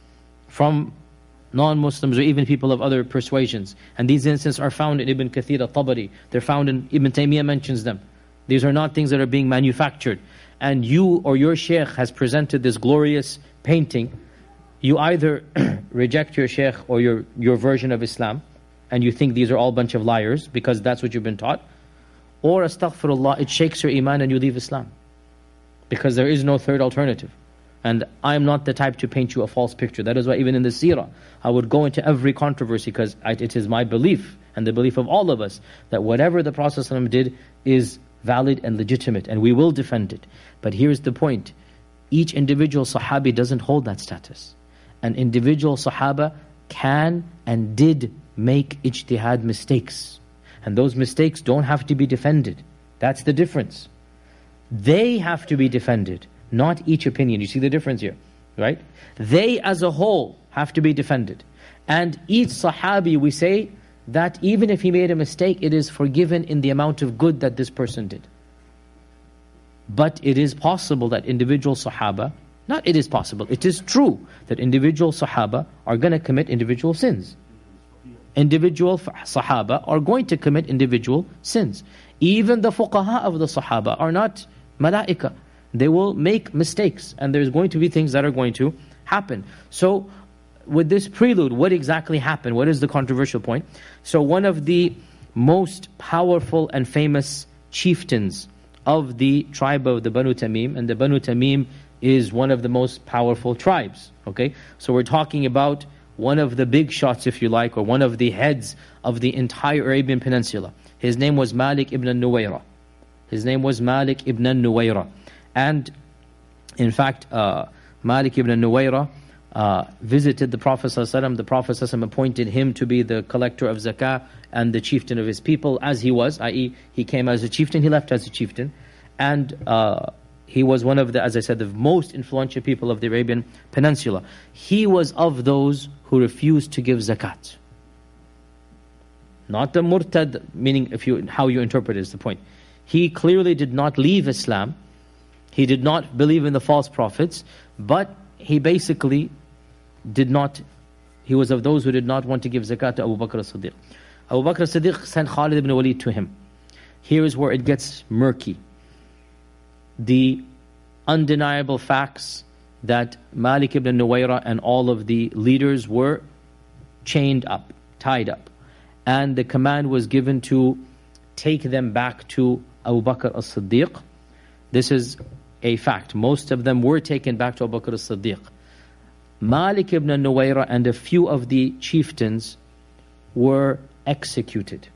from non-Muslims or even people of other persuasions. And these incidents are found in Ibn Kathir al-Tabari. They're found in, Ibn Taymiyyah mentions them. These are not things that are being manufactured. And you or your sheikh has presented this glorious painting. You either reject your sheikh or your version of Islam, and you think these are all a bunch of liars because that's what you've been taught, or astaghfirullah, it shakes your iman and you leave Islam. Because there is no third alternative. And I'm not the type to paint you a false picture. That is why even in the seerah, I would go into every controversy because it is my belief, and the belief of all of us, that whatever the Prophet ﷺ did is valid and legitimate, and we will defend it. But here's the point. Each individual Sahabi doesn't hold that status. An individual Sahaba can and did make ijtihad mistakes. And those mistakes don't have to be defended. That's the difference. They have to be defended, not each opinion. You see the difference here, right? They as a whole have to be defended. And each Sahabi, we say that even if he made a mistake, it is forgiven in the amount of good that this person did. But it is possible that individual Sahaba, it is true that individual Sahaba are going to commit individual sins. Individual Sahaba are going to commit individual sins. Even the fuqaha of the Sahaba are not malaika. They will make mistakes, and there's going to be things that are going to happen. So with this prelude, what exactly happened? What is the controversial point? So one of the most powerful and famous chieftains of the tribe of the Banu Tamim, and the Banu Tamim is one of the most powerful tribes. Okay, so we're talking about one of the big shots, if you like, or one of the heads of the entire Arabian Peninsula. His name was Malik ibn al-Nuwayra. And in fact, Malik ibn al-Nuwayra visited the Prophet ﷺ. The Prophet ﷺ appointed him to be the collector of zakah and the chieftain of his people, as he was, i.e. he came as a chieftain, he left as a chieftain. And he was one of the, as I said, the most influential people of the Arabian Peninsula. He was of those who refused to give zakat. Not the murtad, meaning how you interpret it is the point. He clearly did not leave Islam. He did not believe in the false prophets, but he basically he was of those who did not want to give zakat to Abu Bakr as-Siddiq. Abu Bakr as-Siddiq sent Khalid ibn Walid to him. Here is where it gets murky. The undeniable facts that Malik ibn Nuwayra and all of the leaders were chained up, tied up. And the command was given to take them back to Abu Bakr as-Siddiq. This is a fact. Most of them were taken back to Abu Bakr as-Siddiq. Malik ibn Nuwayra and a few of the chieftains were executed.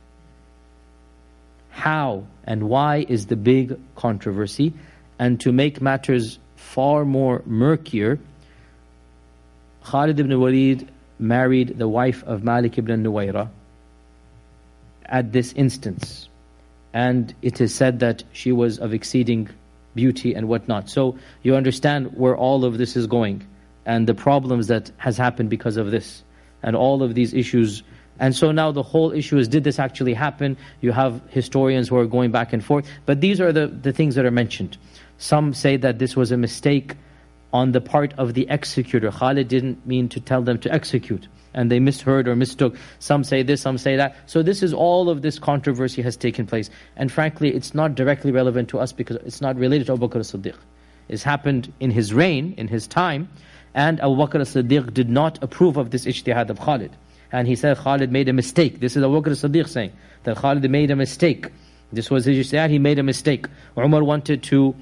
How and why is the big controversy. And to make matters far more murkier, Khalid ibn Walid married the wife of Malik ibn Nuwayra at this instance. And it is said that she was of exceeding beauty and whatnot. So you understand where all of this is going and the problems that has happened because of this and all of these issues. And so now the whole issue is, did this actually happen? You have historians who are going back and forth. But these are the things that are mentioned. Some say that this was a mistake on the part of the executor. Khalid didn't mean to tell them to execute, and they misheard or mistook. Some say this, some say that. So all of this controversy has taken place. And frankly, it's not directly relevant to us because it's not related to Abu Bakr as-Siddiq. It's happened in his reign, in his time, and Abu Bakr as-Siddiq did not approve of this ijtihad of Khalid. And he said Khalid made a mistake. This is Abu Bakr as-Siddiq saying that Khalid made a mistake. This was his ijtihad, he made a mistake. Umar wanted to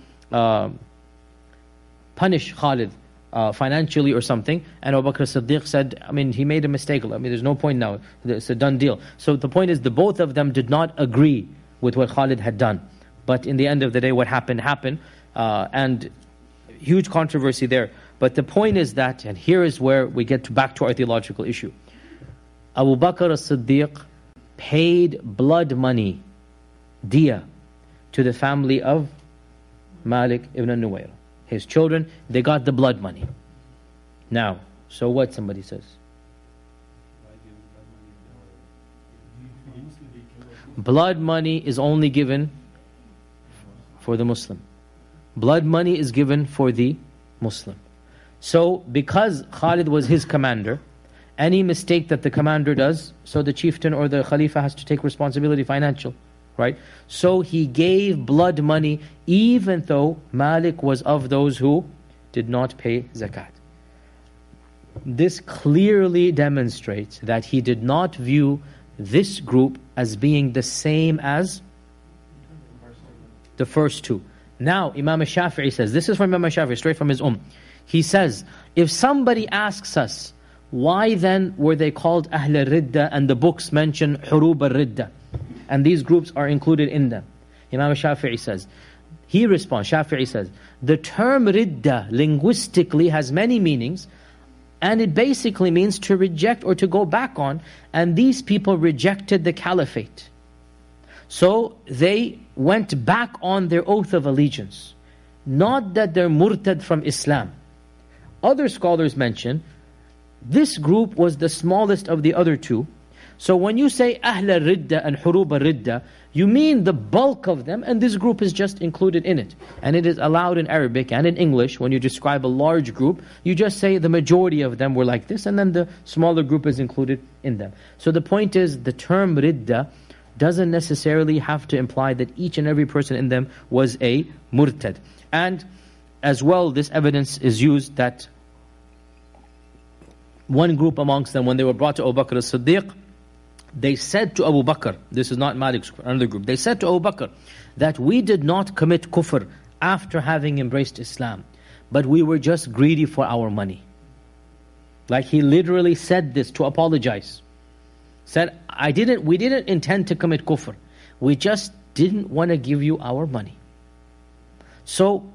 punish Khalid financially or something, and Abu Bakr as-Siddiq said, he made a mistake. There's no point now. It's a done deal. So the point is, the both of them did not agree with what Khalid had done. But in the end of the day, what happened, and huge controversy there. But the point is that, and here is where we get back to our theological issue. Abu Bakr as-Siddiq paid blood money, diya, to the family of Malik ibn Nuwayra. His children, they got the blood money. Now, so what somebody says? Blood money is only given for the Muslim. Blood money is given for the Muslim. So, because Khalid was his commander, any mistake that the commander does, so the chieftain or the Khalifa has to take responsibility, financial. Right? So he gave blood money even though Malik was of those who did not pay zakat. This clearly demonstrates that he did not view this group as being the same as the first two. Now Imam Shafi'i says, this is from Imam Shafi'i, straight from his He says, if somebody asks us, why then were they called Ahl al-Ridda and the books mention Hurub al-Ridda? And these groups are included in them. Imam Shafi'i says, Shafi'i says, the term ridda linguistically has many meanings, and it basically means to reject or to go back on, and these people rejected the caliphate. So they went back on their oath of allegiance. Not that they're murtad from Islam. Other scholars mention, this group was the smallest of the other two. So when you say Ahl al-Ridda and Hurub al-Ridda, you mean the bulk of them, and this group is just included in it. And it is allowed in Arabic and in English, when you describe a large group, you just say the majority of them were like this, and then the smaller group is included in them. So the point is, the term Ridda doesn't necessarily have to imply that each and every person in them was a murtad. And as well, this evidence is used that one group amongst them, when they were brought to Abu Bakr as-Siddiq, they said to Abu Bakr, this is not Malik's group, another group, they said to Abu Bakr that we did not commit kufr after having embraced Islam, but we were just greedy for our money. Like he literally said this to apologize. Said, we didn't intend to commit kufr. We just didn't want to give you our money. So,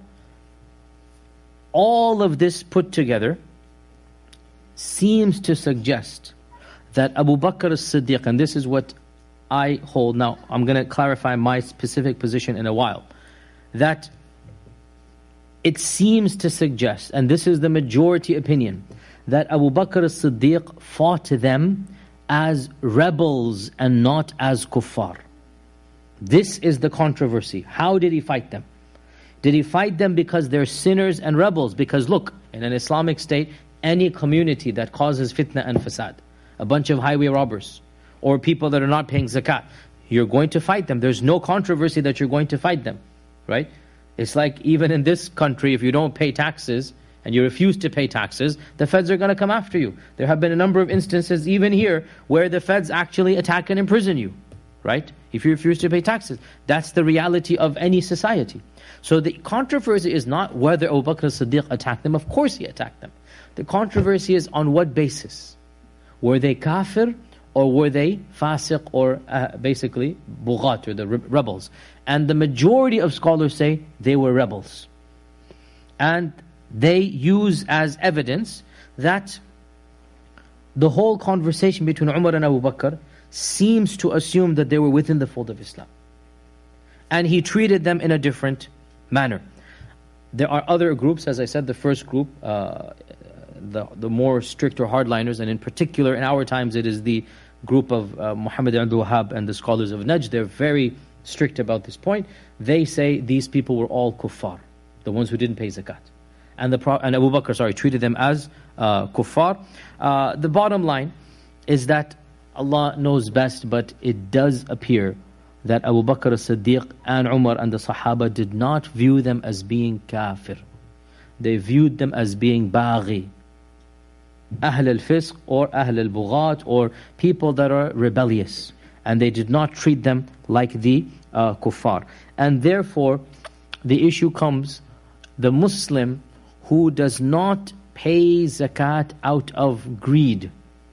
all of this put together seems to suggest that Abu Bakr as-Siddiq, and this is what I hold, now I'm going to clarify my specific position in a while, that it seems to suggest, and this is the majority opinion, that Abu Bakr as-Siddiq fought them as rebels and not as kuffar. This is the controversy. How did he fight them? Did he fight them because they're sinners and rebels? Because look, in an Islamic state, any community that causes fitna and fasad, a bunch of highway robbers, or people that are not paying zakat, you're going to fight them. There's no controversy that you're going to fight them, right? It's like even in this country, if you don't pay taxes, and you refuse to pay taxes, the feds are going to come after you. There have been a number of instances, even here, where the feds actually attack and imprison you, right? If you refuse to pay taxes. That's the reality of any society. So the controversy is not whether Abu Bakr as-Siddiq attacked them. Of course he attacked them. The controversy is on what basis? Were they kafir or were they fasiq or basically bughat, or the rebels? And the majority of scholars say they were rebels. And they use as evidence that the whole conversation between Umar and Abu Bakr seems to assume that they were within the fold of Islam. And he treated them in a different manner. There are other groups, as I said, the first group, the more stricter hardliners, and in particular in our times it is the group of Muhammad ibn Abdul Wahhab and the scholars of Najd. They're very strict about this point. They say these people were all kuffar, the ones who didn't pay zakat. And Abu Bakr, treated them as kuffar. The bottom line is that Allah knows best, but it does appear that Abu Bakr as-Siddiq and Umar and the Sahaba did not view them as being kafir. They viewed them as being baghi, Ahl al-Fisq or Ahl al-Bughat, or people that are rebellious. And they did not treat them like the kuffar. And therefore, the issue comes, the Muslim who does not pay zakat out of greed,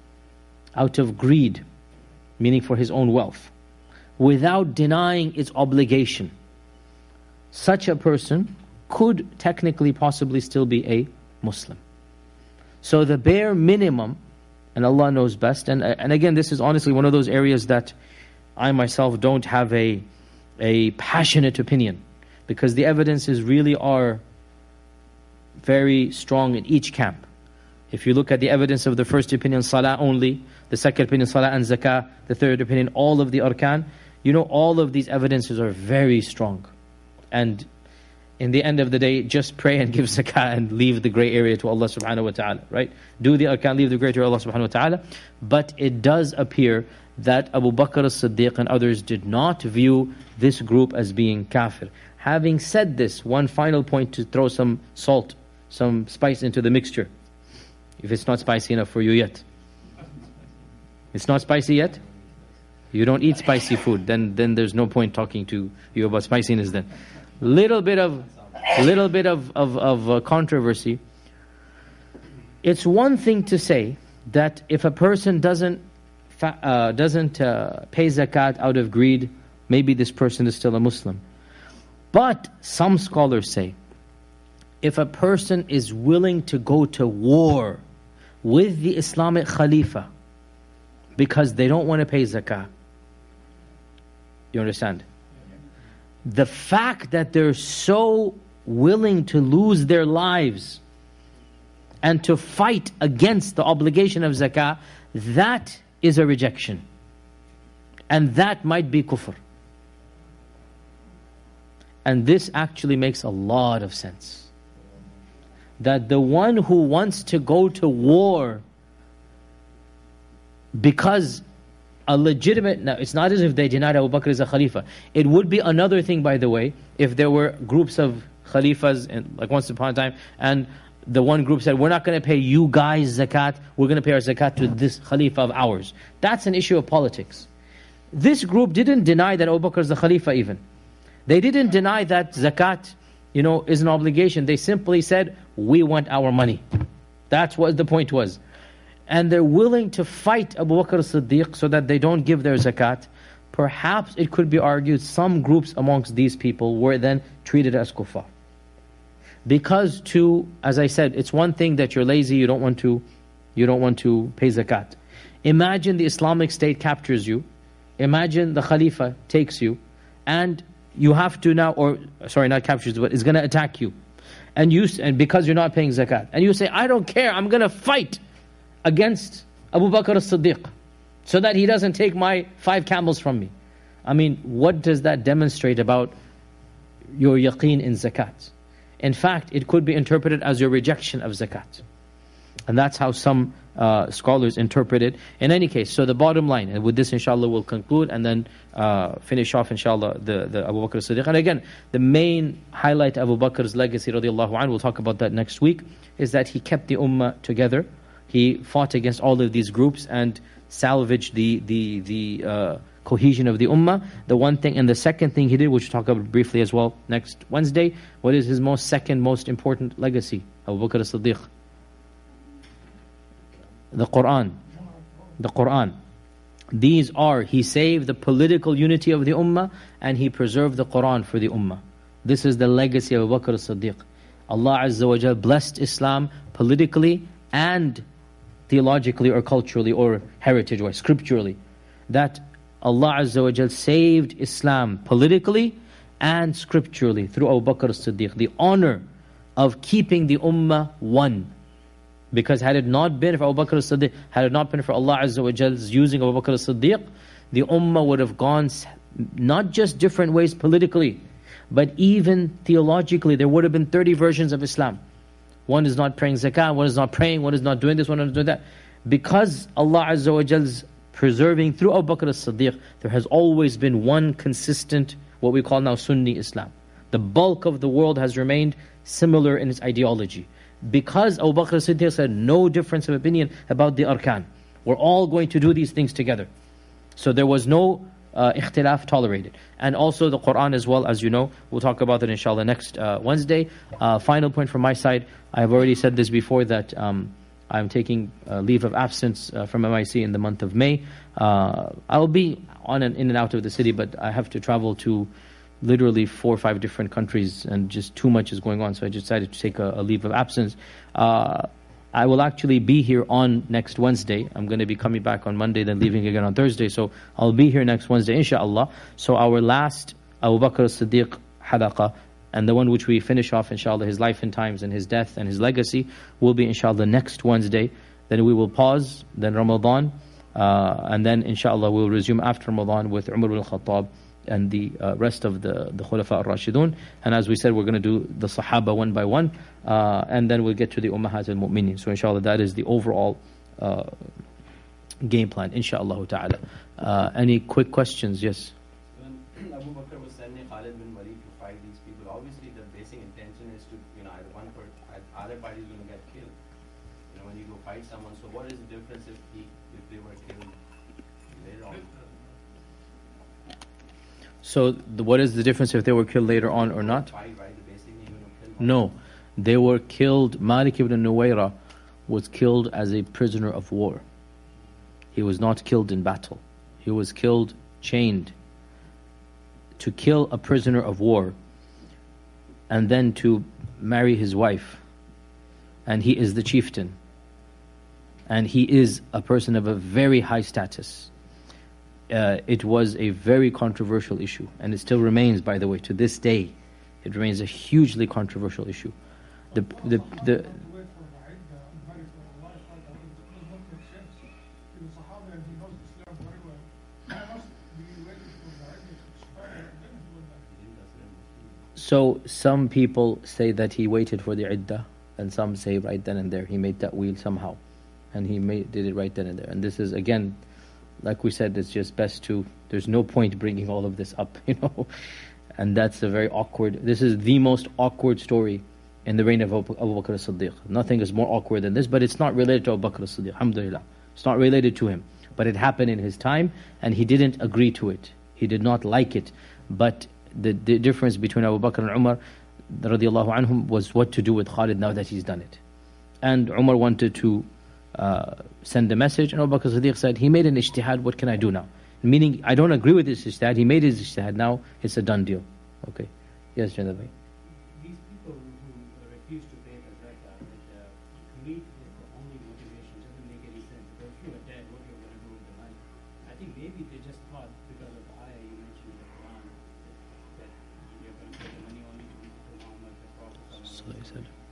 meaning for his own wealth, without denying its obligation, such a person could technically possibly still be a Muslim. So the bare minimum, and Allah knows best, and again this is honestly one of those areas that I myself don't have a passionate opinion, because the evidences really are very strong in each camp. If you look at the evidence of the first opinion, salah only, the second opinion, salah and zakah, the third opinion, all of the arkan, all of these evidences are very strong. And in the end of the day, just pray and give zakah and leave the grey area to Allah subhanahu wa ta'ala, right? Do the arkan, leave the grey to Allah subhanahu wa ta'ala. But it does appear that Abu Bakr as-Siddiq and others did not view this group as being kafir. Having said this, one final point to throw some salt, some spice into the mixture. If it's not spicy enough for you yet. It's not spicy yet? You don't eat spicy food, then there's no point talking to you about spiciness then. Little bit of controversy. It's one thing to say that if a person doesn't pay zakat out of greed, maybe this person is still a Muslim. But some scholars say, if a person is willing to go to war with the Islamic Khalifa because they don't want to pay zakah, you understand? The fact that they're so willing to lose their lives and to fight against the obligation of zakah, that is a rejection. And that might be kufr. And this actually makes a lot of sense. That the one who wants to go to war because a legitimate... Now, it's not as if they denied Abu Bakr as a Khalifa. It would be another thing, by the way, if there were groups of Khalifas, like once upon a time, and the one group said, we're not going to pay you guys zakat, we're going to pay our zakat to this Khalifa of ours. That's an issue of politics. This group didn't deny that Abu Bakr is the Khalifa even. They didn't deny that zakat, is an obligation. They simply said, we want our money. That's what the point was. And they're willing to fight Abu Bakr as-Siddiq so that they don't give their zakat. Perhaps it could be argued some groups amongst these people were then treated as kuffar. Because as I said, it's one thing that you're lazy, you don't want to pay zakat. Imagine the Islamic State captures you. Imagine the Khalifa takes you, and you have to now, not captures, but is going to attack you. and because you're not paying zakat, and you say, I don't care, I'm going to fight against Abu Bakr as-Siddiq so that he doesn't take my 5 camels from me. I mean, what does that demonstrate about your yaqeen in zakat? In fact, it could be interpreted as your rejection of zakat. And that's how some scholars interpret it. In any case, so the bottom line, and with this inshallah we'll conclude and then finish off inshallah the Abu Bakr as-Siddiq. And again, the main highlight of Abu Bakr's legacy radiallahu anhu, we'll talk about that next week, is that he kept the ummah together. He fought against all of these groups and salvaged the cohesion of the ummah. The one thing, and the second thing he did, which we'll talk about briefly as well next Wednesday, what is his second most important legacy, Abu Bakr as-Siddiq? The Quran. The Quran. These are, he saved the political unity of the ummah and he preserved the Quran for the ummah. This is the legacy of Abu Bakr as-Siddiq. Allah Azza wa Jal blessed Islam politically and theologically or culturally or heritage-wise, scripturally. That Allah Azza wa Jal saved Islam politically and scripturally through Abu Bakr as-Siddiq. The honor of keeping the ummah one. Because had it not been for Abu Bakr as-Siddiq, had it not been for Allah Azza wa Jal's using Abu Bakr as-Siddiq, the ummah would have gone not just different ways politically, but even theologically. There would have been 30 versions of Islam. One is not praying zakah, one is not praying, one is not doing this, one is not doing that. Because Allah Azza wa Jal's preserving through Abu Bakr as-Siddiq, there has always been one consistent, what we call now Sunni Islam. The bulk of the world has remained similar in its ideology. Because Abu Bakr as-Siddiq said no difference of opinion about the arkan. We're all going to do these things together. So there was no ikhtilaf tolerated. And also the Quran as well, as you know. We'll talk about it inshallah next Wednesday. Final point from my side. I have already said this before that I'm taking leave of absence from MIC in the month of May. I'll be in and out of the city, but I have to travel to literally 4 or 5 different countries and just too much is going on, so I decided to take a leave of absence. I will actually be here on next Wednesday. I'm going to be coming back on Monday, then leaving again on Thursday, so I'll be here next Wednesday inshallah. So our last Abu Bakr as-Siddiq halaqa, and the one which we finish off inshallah, his life and times and his death and his legacy, will be inshallah next Wednesday. Then we will pause, then Ramadan, and then inshallah we'll resume after Ramadan with Umar ibn al-Khattab and the rest of the Khulafa al-Rashidun. And as we said, we're going to do the Sahaba one by one, and then we'll get to the Ummahat al-Mu'minin. So inshallah that is the overall game plan, inshallah ta'ala. Any quick questions? Yes? When Abu Bakr was sending Khalid bin Walid to fight these people, obviously the basic intention is to, either party is going to get killed. When you go fight someone, so what is the difference if they were killed later on? So what is the difference if they were killed later on or not? Fight, right? The basic name of kill. No, they were killed. Malik ibn Nuwayra was killed as a prisoner of war. He was not killed in battle. He was killed chained. To kill a prisoner of war and then to marry his wife, and he is the chieftain, and he is a person of a very high status. It was a very controversial issue, and it still remains, by the way, to this day. It remains a hugely controversial issue. The So some people say that he waited for the iddah, and some say right then and there. He made that wheel somehow, and he did it right then and there. And this is, again, like we said, it's just best to, there's no point bringing all of this up, And that's a very awkward, this is the most awkward story in the reign of Abu Bakr as-Siddiq. Nothing is more awkward than this, but it's not related to Abu Bakr as-Siddiq, alhamdulillah. It's not related to him. But it happened in his time, and he didn't agree to it. He did not like it. But the difference between Abu Bakr and Umar, radiallahu anhum, was what to do with Khalid now that he's done it. And Umar wanted to send a message, and Abu Bakr as-Siddiq said, he made an ijtihad, what can I do now? Meaning, I don't agree with his ijtihad, he made his ijtihad, now it's a done deal. Okay. Yes, Jannah bhai. These people who refuse to pay the zakah, greed is the only motivation, doesn't make any sense. Because if you are dead, what you're going to do with the money? I think maybe they just thought, because of the ayah you mentioned in the Quran, that you're going to pay the money only to Muhammad, the Prophet. So he said.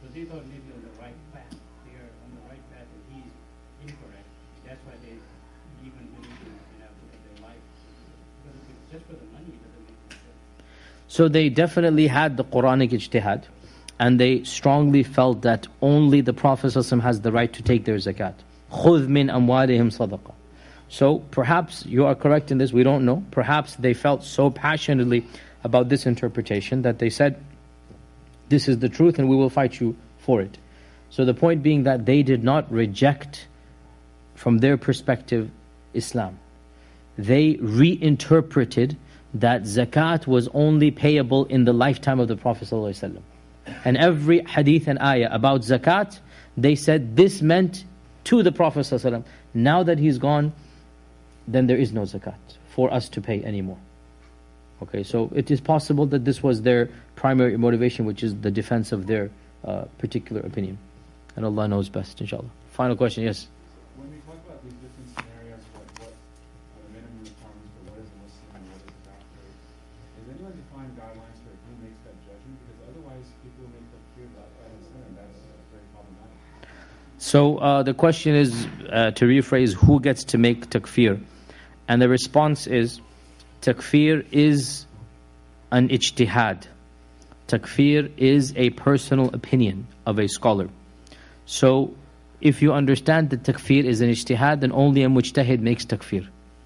they thought maybe on the right path. They are on the right path and he's incorrect. That's why they even believe in their life. Because if it's just for the money, it doesn't make sense. So they definitely had the Quranic ijtihad, and they strongly felt that only the Prophet ﷺ has the right to take their zakat. خُذْ مِنْ أَمْوَالِهِمْ صَدَقَةً. So perhaps you are correct in this, we don't know. Perhaps they felt so passionately about this interpretation that they said, this is the truth and we will fight you for it. So the point being that they did not reject, from their perspective, Islam. They reinterpreted that zakat was only payable in the lifetime of the Prophet ﷺ. And every hadith and ayah about zakat, they said this meant to the Prophet ﷺ. Now that he's gone, then there is no zakat for us to pay anymore. Okay, so it is possible that this was their primary motivation, which is the defense of their particular opinion. And Allah knows best, inshallah. Final question, yes? When we talk about these different scenarios, what are the minimum requirements for what is a Muslim and what is a kafir, is anyone define guidelines for who makes that judgment? Because otherwise people make the fear that and that's very problematic. So the question is, to rephrase, who gets to make takfir? And the response is, takfir is an ijtihad. Takfir is a personal opinion of a scholar. So if you understand that takfir is an ijtihad, then only a mujtahid makes takfir.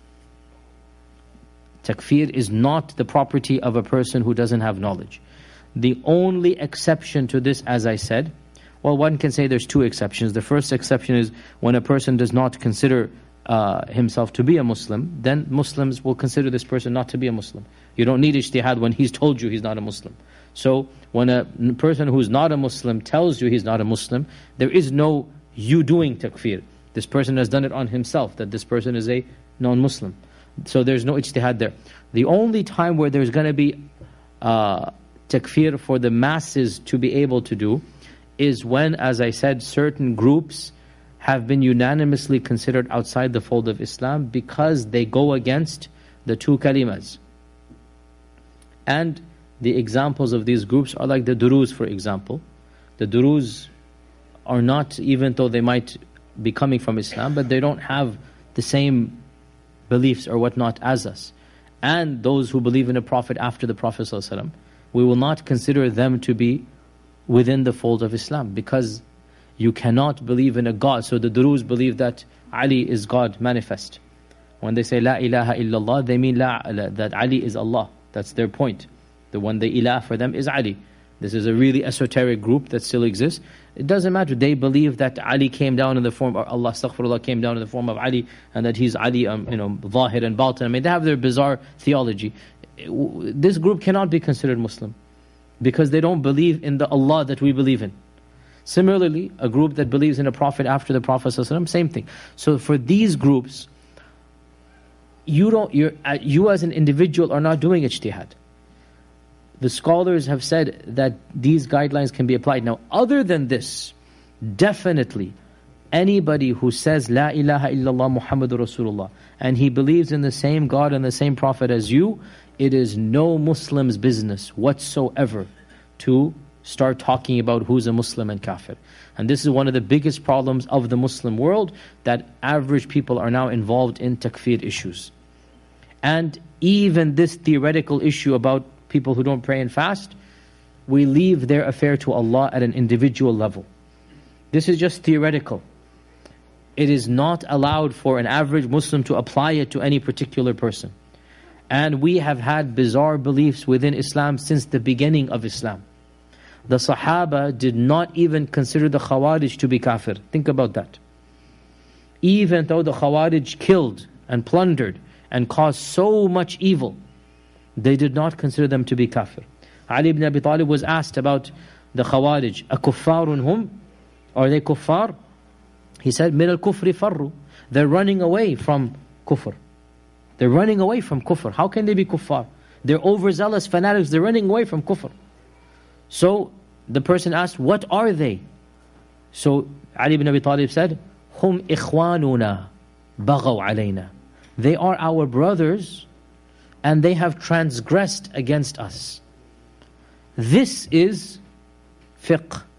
Takfir is not the property of a person who doesn't have knowledge. The only exception to this, as I said, well, one can say there's two exceptions. The first exception is when a person does not consider himself to be a Muslim, then Muslims will consider this person not to be a Muslim. You don't need ijtihad when he's told you he's not a Muslim. So when a person who's not a Muslim tells you he's not a Muslim, there is no you doing takfir. This person has done it on himself, that this person is a non-Muslim. So there's no ijtihad there. The only time where there's going to be takfir for the masses to be able to do is when, as I said, certain groups have been unanimously considered outside the fold of Islam because they go against the two kalimas. And the examples of these groups are like the Duruz, for example. The Duruz are not, even though they might be coming from Islam, but they don't have the same beliefs or whatnot as us. And those who believe in a Prophet after the Prophet ﷺ, we will not consider them to be within the fold of Islam, because you cannot believe in a God. So the Duruz believe that Ali is God manifest. When they say La ilaha illallah, they mean that Ali is Allah. That's their point. The one they ilah for them is Ali. This is a really esoteric group that still exists. It doesn't matter. They believe that Ali came down in the form of Allah, astaghfirullah, came down in the form of Ali, and that he's Ali, Zahir and Batin. I mean, they have their bizarre theology. This group cannot be considered Muslim because they don't believe in the Allah that we believe in. Similarly, a group that believes in a Prophet after the Prophet ﷺ, same thing. So for these groups, you as an individual are not doing ijtihad. The scholars have said that these guidelines can be applied. Now, other than this, definitely anybody who says La ilaha illallah Muhammadur Rasulullah and he believes in the same God and the same Prophet as you, it is no Muslim's business whatsoever to start talking about who's a Muslim and kafir. And this is one of the biggest problems of the Muslim world, that average people are now involved in takfir issues. And even this theoretical issue about people who don't pray and fast, we leave their affair to Allah at an individual level. This is just theoretical. It is not allowed for an average Muslim to apply it to any particular person. And we have had bizarre beliefs within Islam since the beginning of Islam. The Sahaba did not even consider the Khawarij to be kafir. Think about that. Even though the Khawarij killed and plundered and caused so much evil, they did not consider them to be kafir. Ali ibn Abi Talib was asked about the Khawarij, أَكُفَّارٌ هُمْ? Are they kuffar? He said, مِنَ الْكُفْرِ فَرُّ. They're running away from kufr. They're running away from kufr. How can they be kuffar? They're overzealous fanatics. They're running away from kufr. So the person asked, what are they? So Ali ibn Abi Talib said, هُمْ إِخْوَانُنَا بَغَوْ عَلَيْنَا. They are our brothers and they have transgressed against us. This is fiqh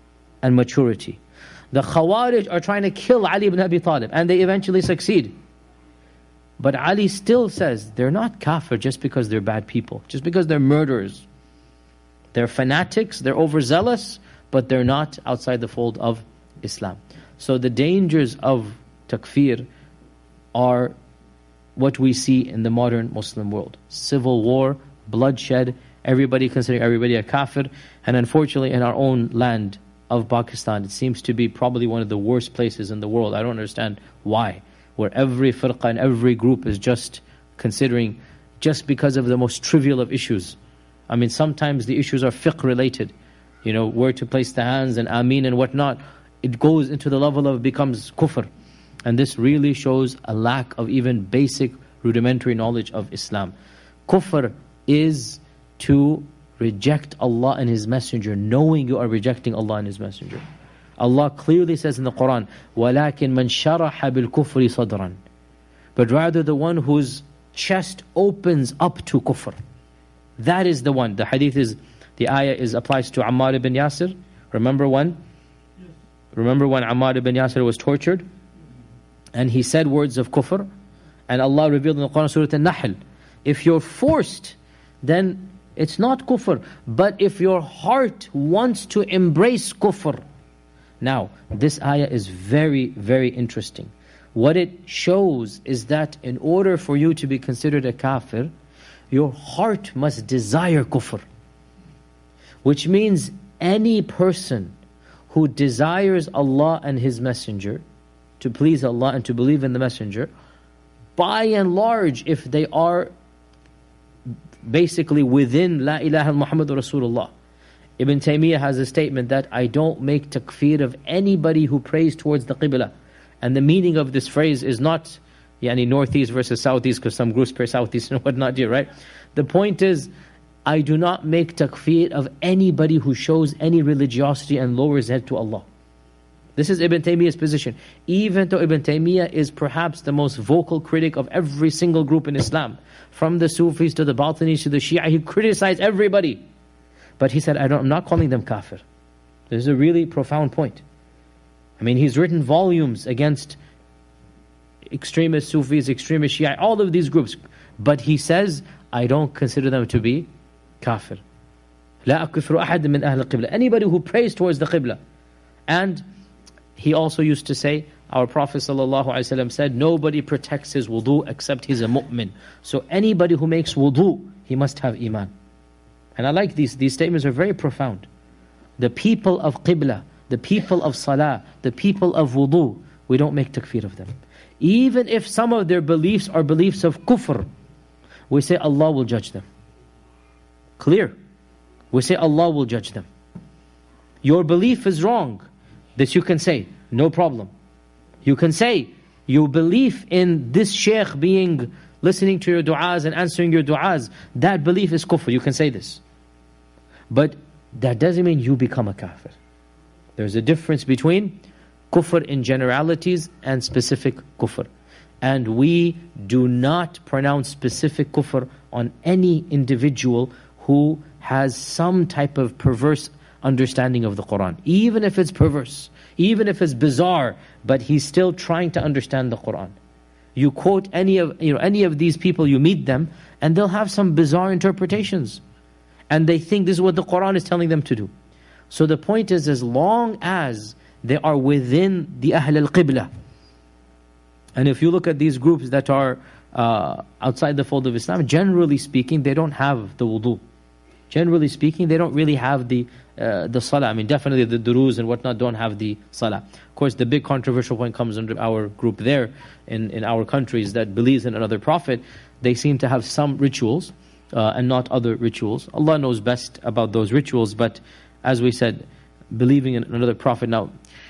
and maturity. The Khawarij are trying to kill Ali ibn Abi Talib, and they eventually succeed. But Ali still says they're not kafir just because they're bad people, just because they're murderers. They're fanatics, they're overzealous, but they're not outside the fold of Islam. So the dangers of takfir are what we see in the modern Muslim world. Civil war, bloodshed, everybody considering everybody a kafir. And unfortunately in our own land of Pakistan, it seems to be probably one of the worst places in the world. I don't understand why. Where every firqa and every group is just considering, just because of the most trivial of issues. I mean, sometimes the issues are fiqh related. You know, where to place the hands and ameen and whatnot. It goes into the level of becomes kufr. And this really shows a lack of even basic rudimentary knowledge of Islam. Kufr is to reject Allah and His Messenger, knowing you are rejecting Allah and His Messenger. Allah clearly says in the Quran, وَلَكِنْ مَنْ شَرَحَ بِالْكُفْرِ صَدْرًا. But rather the one whose chest opens up to kufr. That is the one. The hadith is, the ayah applies to Ammar ibn Yasir. Remember when Ammar ibn Yasir was tortured? And he said words of kufr. And Allah revealed in the Quran, Surah An-Nahl, if you're forced, then it's not kufr. But if your heart wants to embrace kufr. Now, this ayah is very, very interesting. What it shows is that in order for you to be considered a kafir, your heart must desire kufr. Which means any person who desires Allah and His Messenger, to please Allah and to believe in the Messenger, by and large, if they are basically within La ilaha Muhammadur Rasulullah. Ibn Taymiyyah has a statement that I don't make takfir of anybody who prays towards the Qibla. And the meaning of this phrase is not northeast versus southeast, because some groups pray southeast and whatnot here, right? The point is, I do not make takfir of anybody who shows any religiosity and lowers head to Allah. This is Ibn Taymiyyah's position. Even though Ibn Taymiyyah is perhaps the most vocal critic of every single group in Islam, from the Sufis to the Batinis to the Shia, he criticized everybody. But he said, I'm not calling them kafir. This is a really profound point. I mean, he's written volumes against extremist Sufis, extremist Shia, all of these groups. But he says, I don't consider them to be kafir. لا أكفر أحد من أهل القبلة. Anybody who prays towards the Qibla. And he also used to say, our Prophet ﷺ said, nobody protects his wudu except he's a mu'min. So anybody who makes wudu, he must have iman. And I like these statements are very profound. The people of Qibla, the people of Salah, the people of wudu, we don't make takfir of them. Even if some of their beliefs are beliefs of kufr, we say Allah will judge them. Clear. We say Allah will judge them. Your belief is wrong. This you can say, no problem. You can say, your belief in this shaykh listening to your du'as and answering your du'as, that belief is kufr. You can say this. But that doesn't mean you become a kafir. There's a difference between kufr in generalities and specific kufr. And we do not pronounce specific kufr on any individual who has some type of perverse understanding of the Quran. Even if it's perverse, even if it's bizarre, but he's still trying to understand the Quran. You quote any of these people, you meet them, and they'll have some bizarre interpretations. And they think this is what the Quran is telling them to do. So the point is, as long as they are within the Ahl al-Qibla, and if you look at these groups that are outside the fold of Islam, generally speaking, they don't have the wudu. Generally speaking, they don't really have the salah. I mean, definitely the duruz and whatnot don't have the salah. Of course, the big controversial point comes under our group there in our countries that believes in another prophet. They seem to have some rituals and not other rituals. Allah knows best about those rituals, but as we said, believing in another prophet. Now,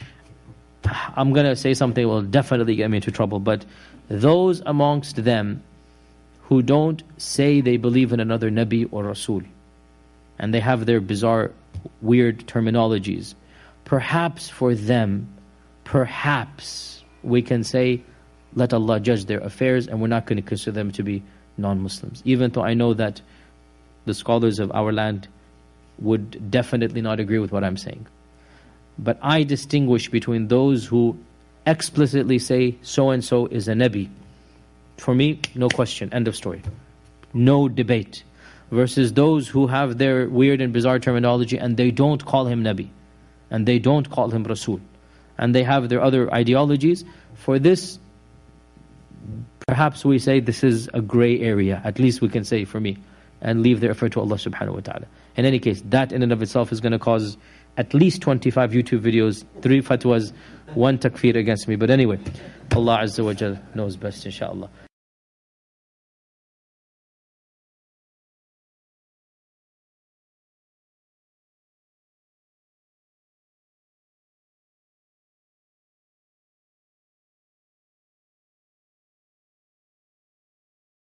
I'm going to say something will definitely get me into trouble, but those amongst them who don't say they believe in another Nabi or Rasul, and they have their bizarre, weird terminologies, perhaps for them, perhaps we can say, let Allah judge their affairs, and we're not going to consider them to be non-Muslims. Even though I know that the scholars of our land would definitely not agree with what I'm saying. But I distinguish between those who explicitly say so-and-so is a Nabi. For me, no question, end of story. No debate. Versus those who have their weird and bizarre terminology and they don't call him Nabi. And they don't call him Rasul. And they have their other ideologies. For this, perhaps we say this is a grey area. At least we can say for me. And leave the effort to Allah subhanahu wa ta'ala. In any case, that in and of itself is going to cause at least 25 YouTube videos, 3 fatwas, 1 takfir against me. But anyway, Allah Azza wa Jal knows best, inshaAllah.